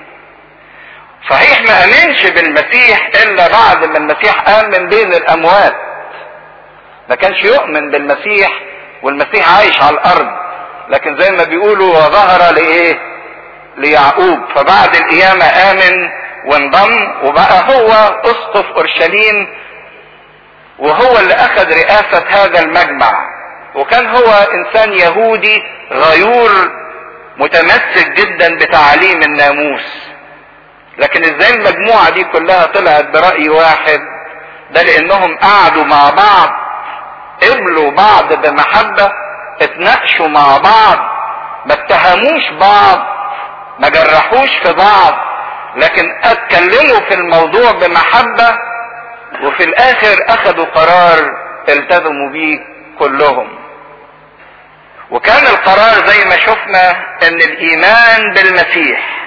صحيح ما امنش بالمسيح الا بعد ما المسيح قام من بين الاموات، ما كانش يؤمن بالمسيح والمسيح عايش على الارض، لكن زي ما بيقولوا وظهر لايه؟ ليعقوب. فبعد القيامة امن وانضم وبقى هو اسقف اورشليم، وهو اللي اخذ رئاسة هذا المجمع. وكان هو انسان يهودي غيور متمسك جدا بتعاليم الناموس. لكن ازاي المجموعة دي كلها طلعت برأي واحد؟ ده لانهم قعدوا مع بعض، قبلوا بعض بمحبة، اتناقشوا مع بعض، ما اتهموش بعض، ما جرحوش في بعض، لكن اتكلموا في الموضوع بمحبة، وفي الاخر اخذوا قرار التزموا بيه كلهم. وكان القرار زي ما شفنا ان الايمان بالمسيح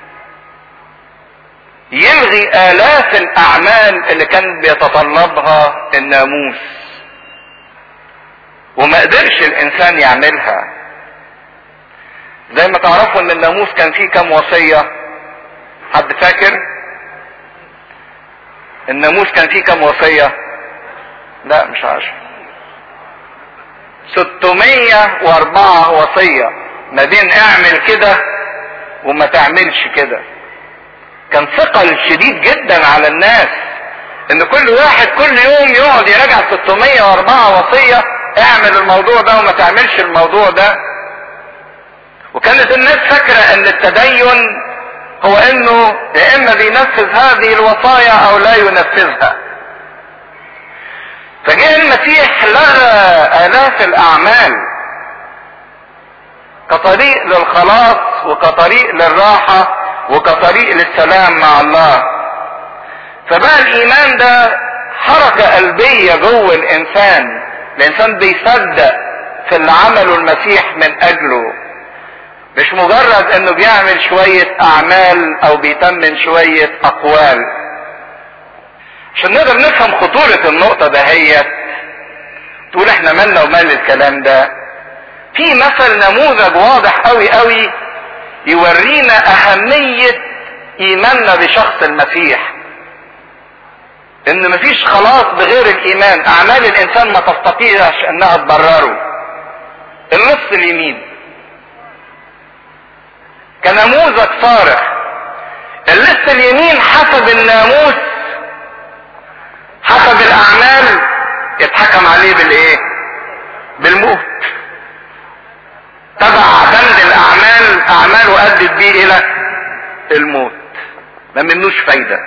يلغي الاف الاعمال اللي كان بيتطلبها الناموس، وما قدرش الانسان يعملها. زي ما تعرفوا ان الناموس كان فيه كم وصية؟ حد فاكر؟ الناموس كان فيه كم وصية؟ لا مش عارف. ستمية واربعة وصية، ما بين اعمل كده وما تعملش كده. كان ثقل شديد جدا على الناس ان كل واحد كل يوم يقعد يراجع ستمية واربعة وصية، اعمل الموضوع ده وما تعملش الموضوع ده. وكانت الناس فاكرة ان التدين هو انه يا اما بينفذ هذه الوصايا او لا ينفذها. فجاء المسيح لغى الاف الاعمال كطريق للخلاص وكطريق للراحة وكطريق للسلام مع الله. فبقى الايمان ده حركة قلبية جوه الانسان، الانسان بيصدق في اللي عمله المسيح من اجله، مش مجرد انه بيعمل شوية اعمال او بيتمم شوية اقوال. عشان نقدر نفهم خطورة النقطة دهيت، تقول احنا مالنا ومال الكلام ده. في مثل نموذج واضح قوي قوي يورينا اهمية ايماننا بشخص المسيح. ان مفيش خلاص بغير الايمان، اعمال الانسان ما تستطيعش انها تبرره. اللص اليمين كنموذج صارخ. اللص اليمين حسب الناموس حسب الاعمال يتحكم عليه بالايه؟ بالموت. تبع بند الاعمال، اعماله ادت بيه الى الموت، ما منوش فايدة.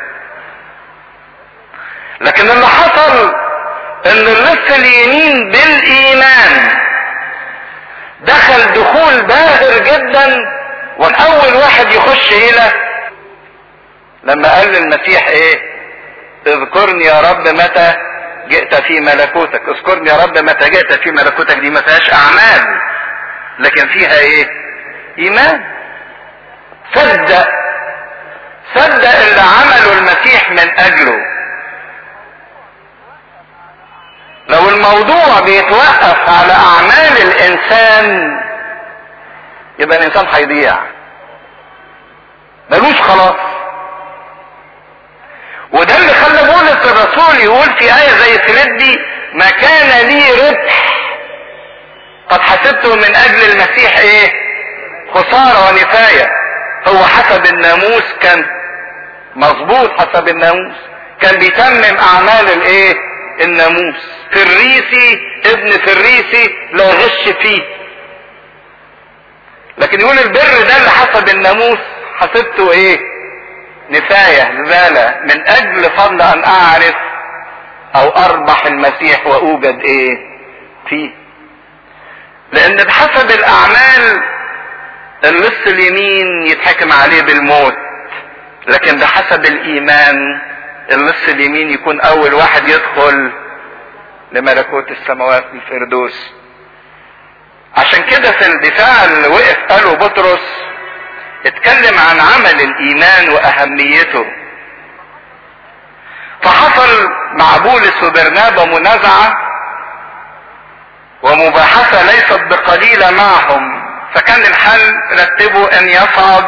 لكن اللي حصل ان اللص اليمين بالايمان دخل دخول باهر جدا، والاول واحد يخش الى لما قال للمسيح ايه؟ اذكرني يا رب متى جئت في ملكوتك. اذكرني يا رب متى جئت في ملكوتك دي ما فيهاش اعمال، لكن فيها ايه؟ ايمان. صدق صدق اللي عمله المسيح من اجله. لو الموضوع بيتوقف على اعمال الانسان يبقى الانسان هيضيع، ملوش خلاص. وده اللي خلى بولس الرسول يقول في آية زي فيليبي: ما كان لي ربح قد حسبته من اجل المسيح ايه؟ خسارة ونفاية. هو حسب الناموس كان مظبوط، حسب الناموس كان بيتمم اعمال الايه؟ الناموس. فريسي ابن فريسي لا غش فيه. لكن يقول البر ده اللي حسب الناموس حسبته ايه؟ نفاية، زبالة، من اجل فضل ان اعرف او اربح المسيح واوجد ايه؟ فيه. لان بحسب الاعمال اللص اليمين يتحكم عليه بالموت، لكن بحسب الايمان اللص اليمين يكون اول واحد يدخل لملكوت السماوات الفردوس. عشان كده في الدفاع اللي وقف قاله بطرس اتكلم عن عمل الايمان واهميته. فحصل مع بولس وبرنابا منازعة ومباحثة ليست بقليلة معهم، فكان الحل رتبوا ان يصعد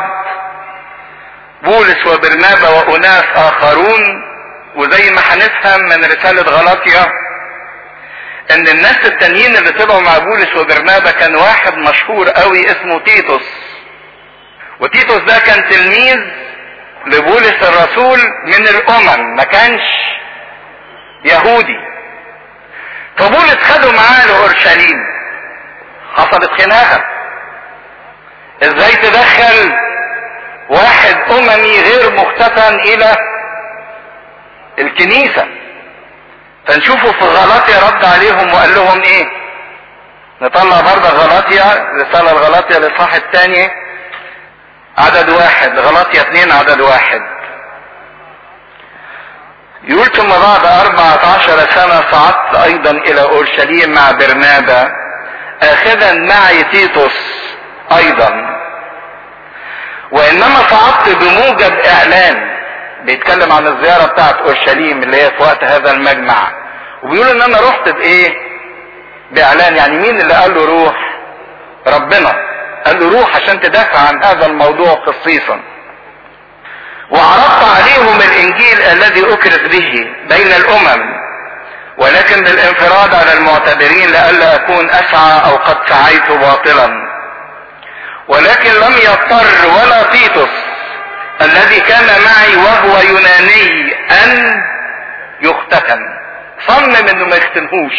بولس وبرنابا واناس اخرون. وزي ما هنفهم من رسالة غلاطيا ان الناس التانيين اللي طلعوا مع بولس وبرنابا كان واحد مشهور قوي اسمه تيتوس. وتيتوس ده كان تلميذ لبولس الرسول من الامم، ما كانش يهودي. فبولس خدوا معاه لاورشليم. حصلت خناقه، ازاي تدخل واحد اممي غير مختتن الى الكنيسة؟ فنشوفوا في غلاطيا رد عليهم وقال لهم ايه. نطلع برضه غلاطيا، رسالة الغلاطيا الاصحاح الثاني عدد واحد، غلاطيا اثنين عدد واحد. يقول: ثم بعد أربعة عشر سنة صعدت أيضا إلى أورشليم مع برنابا آخذا معي تيتوس أيضا، وإنما صعدت بموجب إعلان. بيتكلم عن الزيارة بتاعت أورشليم اللي هي في وقت هذا المجمع، وبيقول إن أنا رحت بإيه؟ بإعلان. يعني مين اللي قال له روح؟ ربنا قال له روح عشان تدافع عن هذا الموضوع خصيصا. وعرضت عليهم الانجيل الذي اكرز به بين الامم، ولكن بالانفراد على المعتبرين لئلا اكون اسعى او قد سعيت باطلا. ولكن لم يضطر ولا تيتوس الذي كان معي وهو يوناني ان يختتن. صمم انه ما يختنهوش،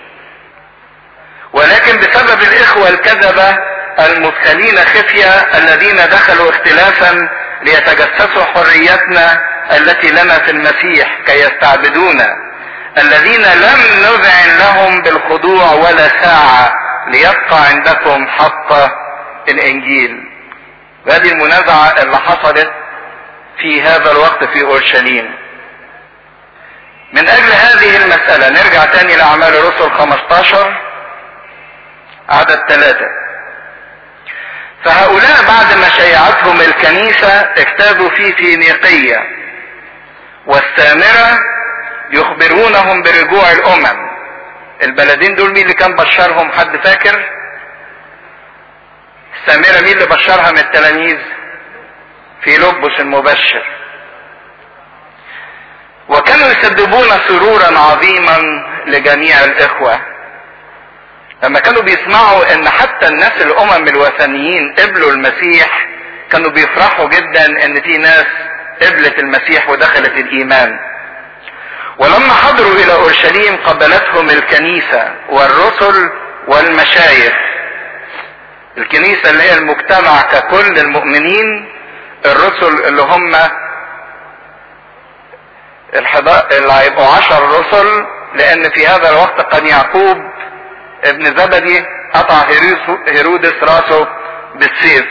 ولكن بسبب الاخوة الكذبة المبتلين خفية الذين دخلوا اختلافا ليتجسسوا حريتنا التي لنا في المسيح كي يستعبدونا، الذين لم نذعن لهم بالخضوع ولا ساعة ليبقى عندكم حق الانجيل. وهذه المنازعة اللي حصلت في هذا الوقت في اورشليم. من اجل هذه المسألة نرجع تاني لاعمال الرسل خمستاشر عدد ثلاثة. فهؤلاء بعد ما شيعتهم الكنيسة اجتازوا في فينيقية والسامرة يخبرونهم برجوع الامم. البلدين دول مين اللي كان بشرهم؟ حد فاكر؟ السامرة مين اللي بشرها من التلاميذ؟ فيلبس المبشر. وكان وكانوا يسببون سرورا عظيما لجميع الاخوة. لما كانوا بيسمعوا ان حتى الناس الامم الوثنيين قبلوا المسيح كانوا بيفرحوا جدا ان في ناس قبلت المسيح ودخلت الايمان. ولما حضروا الى اورشليم قبلتهم الكنيسة والرسل والمشايخ. الكنيسة اللي هي المجتمع ككل المؤمنين، الرسل اللي هم اللي هيبقوا عشر رسل، لان في هذا الوقت كان يعقوب ابن زبدي قطع هيرودس راسه بالسيف.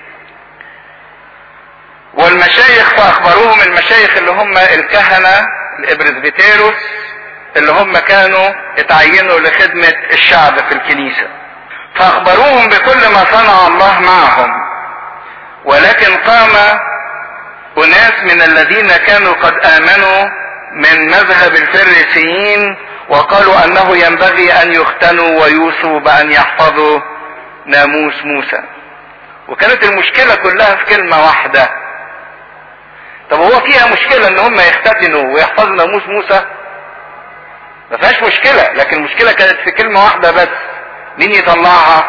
والمشايخ فاخبروهم المشايخ اللي هم الكهنة الابرزبيتيروس اللي هم كانوا اتعينوا لخدمة الشعب في الكنيسة، فاخبروهم بكل ما صنع الله معهم. ولكن قام أناس من الذين كانوا قد آمنوا من مذهب الفريسيين وقالوا أنه ينبغي أن يختنوا ويوصوا بأن يحفظوا ناموس موسى. وكانت المشكلة كلها في كلمة واحدة. طب هو فيها مشكلة ان هم يختتنوا ويحفظوا ناموس موسى؟ ما فيهاش مشكلة، لكن المشكلة كانت في كلمة واحدة بس. مين يطلعها؟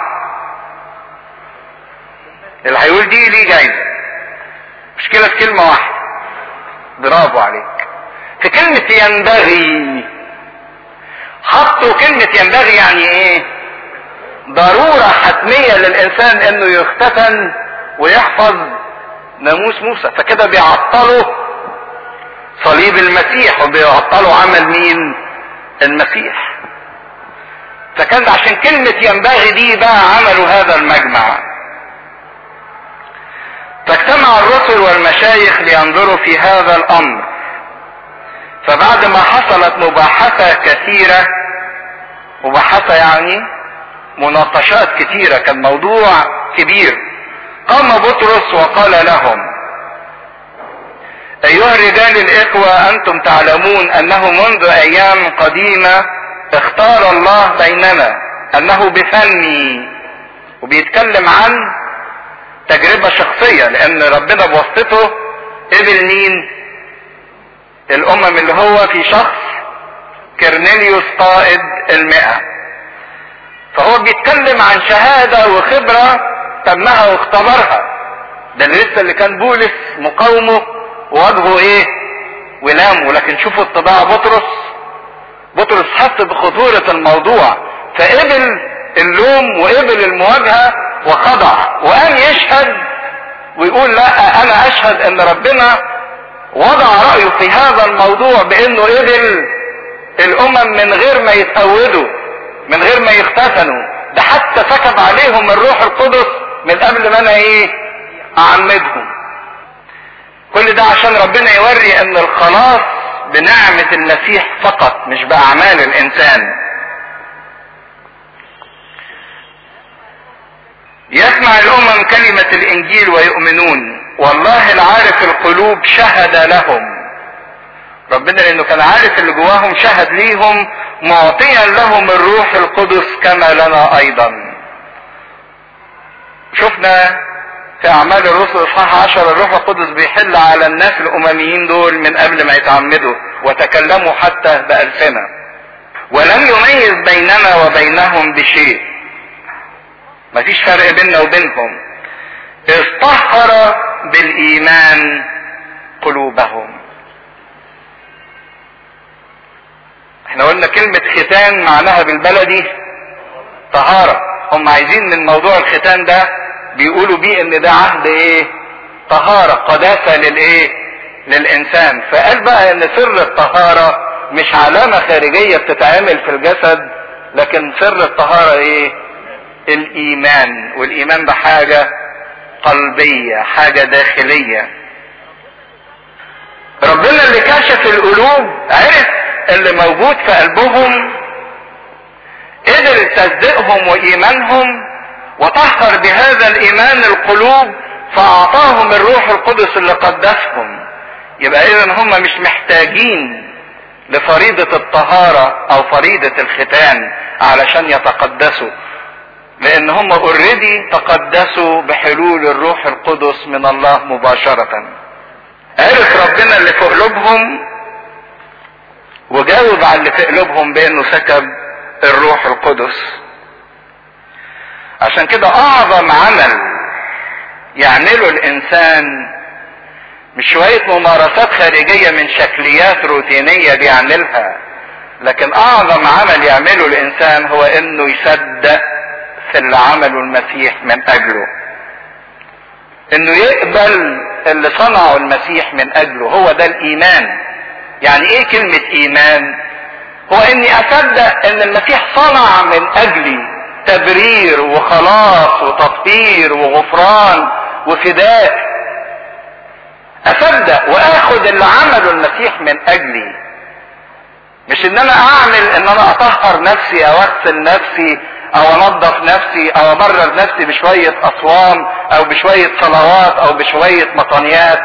اللي هيقول دي ليه جايزة. مشكلة في كلمة واحدة. برافو عليك. في كلمة ينبغي. حطوا كلمة ينبغي يعني ايه؟ ضرورة حتمية للإنسان انه يختتن ويحفظ ناموس موسى. فكده بيعطلوا صليب المسيح وبيعطلوا عمل مين؟ المسيح. فكان عشان كلمة ينبغي دي بقى عملوا هذا المجمع. فاجتمع الرسل والمشايخ لينظروا في هذا الامر. فبعد ما حصلت مباحثة كثيرة، مباحثة يعني مناقشات كثيرة، كان موضوع كبير، قام بطرس وقال لهم: ايها الرجال الاخوة، انتم تعلمون انه منذ ايام قديمة اختار الله بيننا انه بفمي. وبيتكلم عن تجربة شخصية، لان ربنا بواسطته قبل مين؟ الامم اللي هو في شخص كرنيليوس قائد المئة. فهو بيتكلم عن شهادة وخبرة تمها واختبرها. ده لسه اللي كان بولس مقاومه ووجهه ايه؟ ولامه. لكن شوفوا اتباع بطرس. بطرس حس بخطورة الموضوع فقبل اللوم وقبل المواجهة وخضع وقام يشهد ويقول: لا، انا اشهد ان ربنا وضع رأيه في هذا الموضوع بانه قبل الامم من غير ما يتقودوا، من غير ما يختتنوا. ده حتى سكب عليهم الروح القدس من قبل ما انا ايه؟ اعمدهم. كل ده عشان ربنا يوري ان الخلاص بنعمة المسيح فقط، مش باعمال الانسان. يسمع الامم كلمة الانجيل ويؤمنون، والله العارف القلوب شهد لهم. ربنا لانه كان عارف اللي جواهم شهد ليهم، معطيا لهم الروح القدس كما لنا ايضا. شفنا في اعمال الرسل اصحاح عشرة الروح القدس بيحل على الناس الامميين دول من قبل ما يتعمدوا، وتكلموا حتى بألسنة، ولم يميز بيننا وبينهم بشيء. مفيش فرق بيننا وبينهم. اطهر بالايمان قلوبهم. احنا قلنا كلمة ختان معناها بالبلدي طهارة. هم عايزين من موضوع الختان ده بيقولوا بيه ان ده عهد ايه؟ طهارة، قداسة للايه؟ للانسان. فقال بقى ان سر الطهارة مش علامة خارجية بتتعمل في الجسد، لكن سر الطهارة ايه؟ الايمان. والايمان ده حاجة قلبية، حاجة داخلية. ربنا اللي كشف القلوب عرف اللي موجود في قلبهم، قدر تصديقهم وايمانهم، وطهر بهذا الايمان القلوب، فاعطاهم الروح القدس اللي قدسهم. يبقى اذا هم مش محتاجين لفريضة الطهارة او فريضة الختان علشان يتقدسوا، لان هم اوريدي تقدسوا بحلول الروح القدس من الله مباشرة. عرف ربنا اللي في قلوبهم وجاوب على اللي في قلوبهم بانه سكب الروح القدس. عشان كده اعظم عمل يعمله الانسان مش شوية ممارسات خارجية من شكليات روتينية بيعملها، لكن اعظم عمل يعمله الانسان هو انه يصدق في اللي عمله المسيح من اجله، انه يقبل اللي صنعه المسيح من اجله. هو ده الايمان. يعني ايه كلمة ايمان؟ هو اني اصدق ان المسيح صنع من اجلي تبرير وخلاص وتطهير وغفران وفداء. اصدق واخد اللي عمله المسيح من اجلي، مش ان انا اعمل ان انا اطهر نفسي او اغسل نفسي او انظف نفسي او امرر نفسي بشوية اصوام او بشوية صلوات او بشوية مطانيات.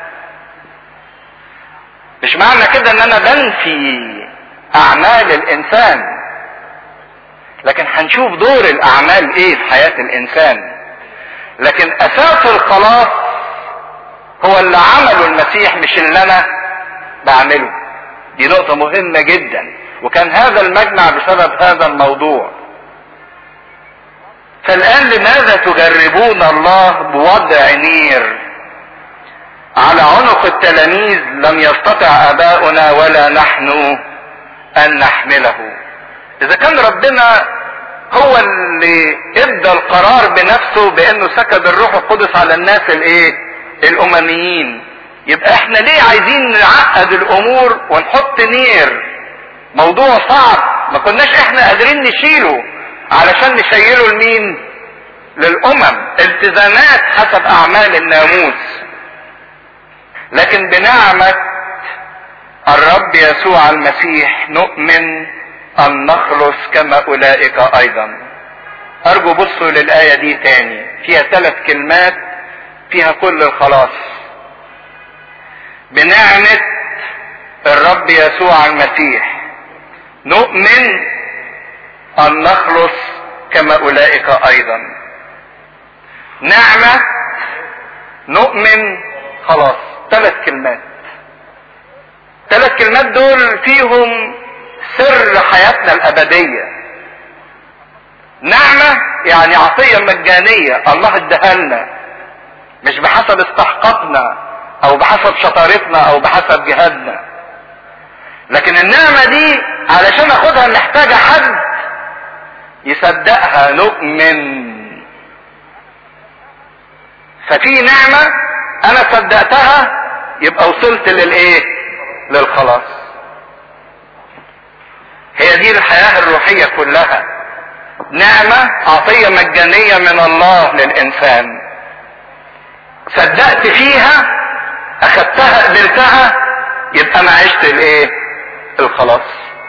مش معنى كده ان انا بنفي اعمال الانسان، لكن هنشوف دور الاعمال ايه في حياة الانسان. لكن اساس الخلاص هو اللي عمله المسيح مش اللي انا بعمله. دي نقطة مهمة جدا، وكان هذا المجمع بسبب هذا الموضوع. فالآن لماذا تجربون الله بوضع نير على عنق التلاميذ لم يستطع آباؤنا ولا نحن أن نحمله؟ إذا كان ربنا هو اللي ادى القرار بنفسه بأنه سكب الروح القدس على الناس الايه؟ الأمميين، يبقى احنا ليه عايزين نعقد الأمور ونحط نير؟ موضوع صعب ما كناش احنا قادرين نشيله علشان نشيله لمين؟ للأمم. التزامات حسب أعمال الناموس. لكن بنعمة الرب يسوع المسيح نؤمن أن نخلص كما أولئك أيضا. أرجو بصوا للآية دي تاني، فيها ثلاث كلمات فيها كل الخلاص. بنعمة الرب يسوع المسيح نؤمن أن نخلص كما أولئك أيضا. نعمة، نؤمن، خلاص. ثلاث كلمات. ثلاث كلمات دول فيهم سر حياتنا الأبدية. نعمة يعني عطية مجانية الله اداها لنا، مش بحسب استحقاقنا أو بحسب شطارتنا أو بحسب جهادنا. لكن النعمة دي علشان اخدها محتاجة حد يصدقها. نؤمن. ففي نعمة انا صدقتها يبقى وصلت للايه؟ للخلاص. هي دي الحياة الروحية كلها. نعمة عطية مجانية من الله للانسان، صدقت فيها، اخدتها، قبلتها، يبقى انا عشت الايه؟ الخلاص.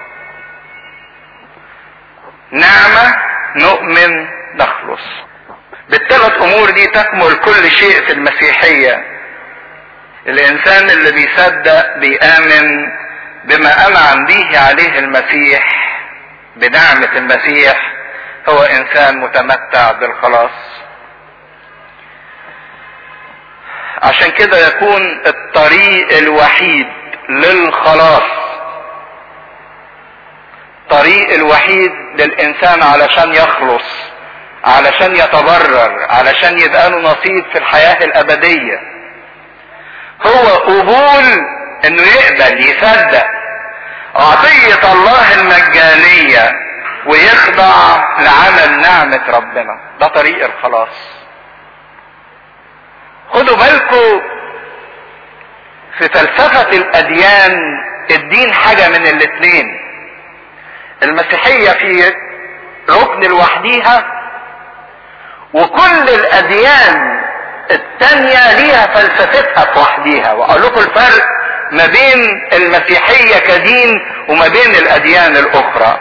نعمة، نؤمن، نخلص. بالثلاث امور دي تكمل كل شيء في المسيحية. الانسان اللي بيصدق بيآمن بما انعم به عليه المسيح بنعمة المسيح هو انسان متمتع بالخلاص. عشان كده يكون الطريق الوحيد للخلاص، الطريق الوحيد للانسان علشان يخلص، علشان يتبرر، علشان يبقى له نصيب في الحياة الابدية، هو قبول انه يقبل يصدق عطية الله المجانية ويخضع لعمل نعمة ربنا. ده طريق الخلاص. خدوا بالكم في فلسفة الاديان، الدين حاجة من الاتنين. المسيحية في ركن لوحديها، وكل الاديان التانية ليها فلسفتها في وحديها. واقول لكم الفرق ما بين المسيحية كدين وما بين الاديان الاخرى.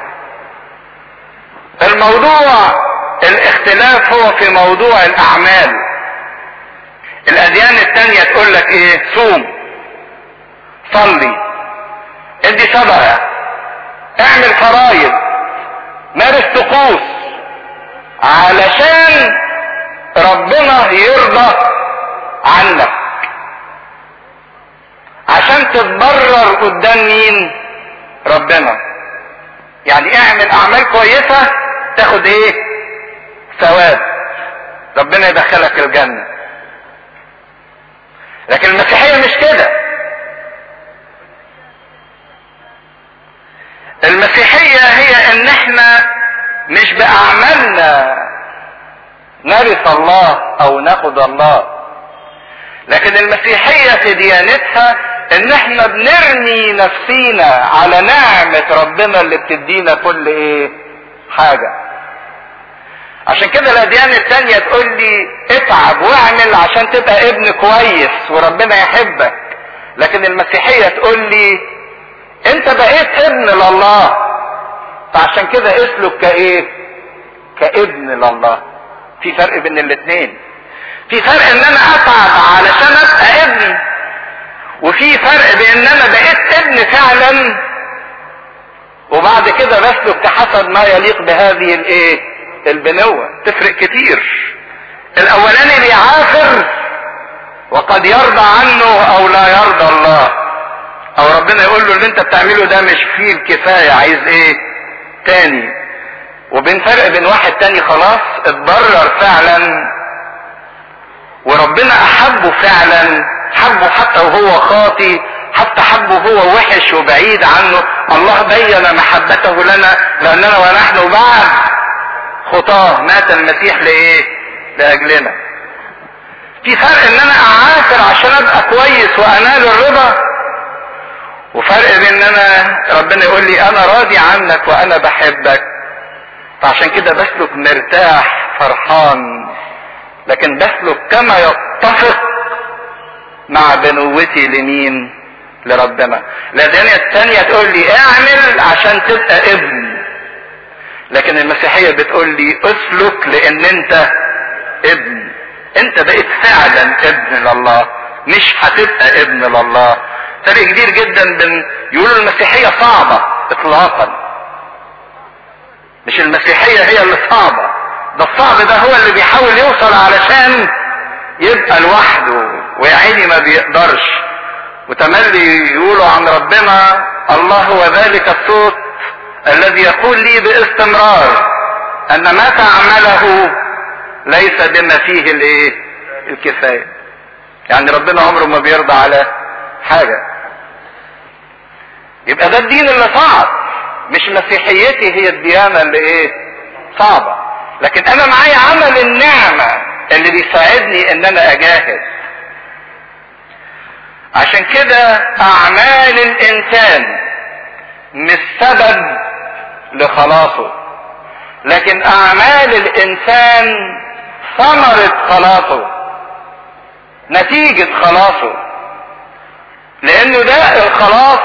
الموضوع الاختلاف هو في موضوع الاعمال. الاديان التانية تقول لك ايه؟ صوم، صلي، ادي صدقة، اعمل فرايض، مارس طقوس، علشان ربنا يرضى عنك، عشان تتبرر قدام مين؟ ربنا. يعني اعمل اعمال كويسة تاخد ايه؟ ثواب، ربنا يدخلك الجنة. لكن المسيحية مش كده. المسيحية هي ان احنا مش باعمالنا نرث الله او ناخد الله، لكن المسيحية في ديانتها ان احنا بنرمي نفسينا على نعمة ربنا اللي بتدينا كل ايه؟ حاجة. عشان كده الاديان التانية تقول لي اتعب واعمل عشان تبقى ابن كويس وربنا يحبك، لكن المسيحية تقول لي انت بقيت ابن لله، فعشان كده اسلك كايه؟ كابن لله. في فرق بين الاتنين. في فرق ان انا اتعب علشان ابقى ابن، وفي فرق بان انا بقيت ابن فعلا وبعد كده بسلك كحسب ما يليق بهذه الايه؟ البنوة. تفرق كتير. الاولاني بيعافر وقد يرضى عنه او لا يرضى الله، او ربنا يقول له اللي انت بتعمله ده مش فيه الكفاية، عايز ايه تاني. وبين فرق بين واحد تاني خلاص اتضرر فعلا وربنا احبه فعلا، حبه حتى وهو خاطي، حتى حبه وهو وحش وبعيد عنه. الله بين محبته لنا لاننا ونحن بعد خطاه مات المسيح لايه؟ لاجلنا. في فرق ان انا اعافر عشان ابقى كويس وانال الرضا، وفرق بين ان انا ربنا يقول لي انا راضي عنك وانا بحبك، فعشان كده بسلك مرتاح فرحان، لكن بسلك كما يتفق مع بنوتي لمين؟ لربنا. الاديان الثانية تقول لي اعمل عشان تبقى ابن، لكن المسيحية بتقول لي اسلك لان انت ابن. انت بقيت فعلا ابن لله، مش هتبقى ابن لله. فرق كبير جدا بين يقولوا المسيحية صعبة اطلاقا. مش المسيحية هي اللي صعبة، ده الصعب ده هو اللي بيحاول يوصل علشان يبقى لوحده ويا عيني ما بيقدرش. وتملي يقولوا عن ربنا الله هو ذلك الصوت الذي يقول لي باستمرار ان ما تعمله ليس بما فيه الايه؟ الكفاية. يعني ربنا عمره ما بيرضى على حاجة. يبقى ده الدين اللي صعب، مش مسيحيتي هي الديانة اللي ايه؟ صعبة. لكن انا معايا عمل النعمة اللي بيساعدني ان انا اجاهد. عشان كده اعمال الانسان مش سبب لخلاصه، لكن اعمال الانسان ثمرة خلاصه، نتيجة خلاصه. لانه ده الخلاص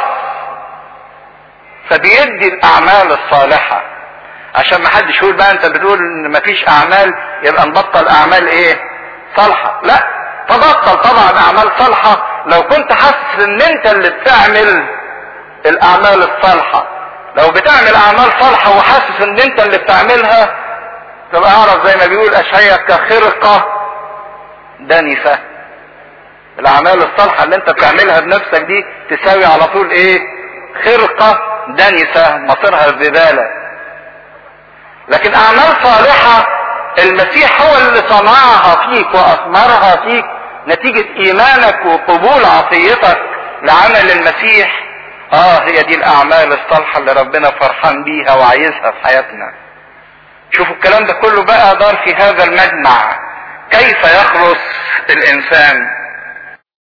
فبيدي الاعمال الصالحة. عشان ما حدش يقول بقى انت بتقول ان مفيش اعمال يبقى نبطل اعمال ايه؟ صالحة. لا، تبطل طبعا اعمال صالحة لو كنت حاسس ان انت اللي بتعمل الاعمال الصالحة. لو بتعمل اعمال صالحة وحاسس ان انت اللي بتعملها، تبقى اعرف زي ما بيقول اشعياء كخرقة دنسة. الاعمال الصالحة اللي انت بتعملها بنفسك دي تساوي على طول ايه؟ خرقة دنسة مصيرها الزبالة. لكن اعمال صالحة المسيح هو اللي صنعها فيك واثمرها فيك نتيجة ايمانك وقبول عطيتك لعمل المسيح. اه هي دي الاعمال الصالحة اللي ربنا فرحان بيها وعايزها في حياتنا. شوفوا الكلام ده كله بقى دار في هذا المجمع. كيف يخلص الانسان؟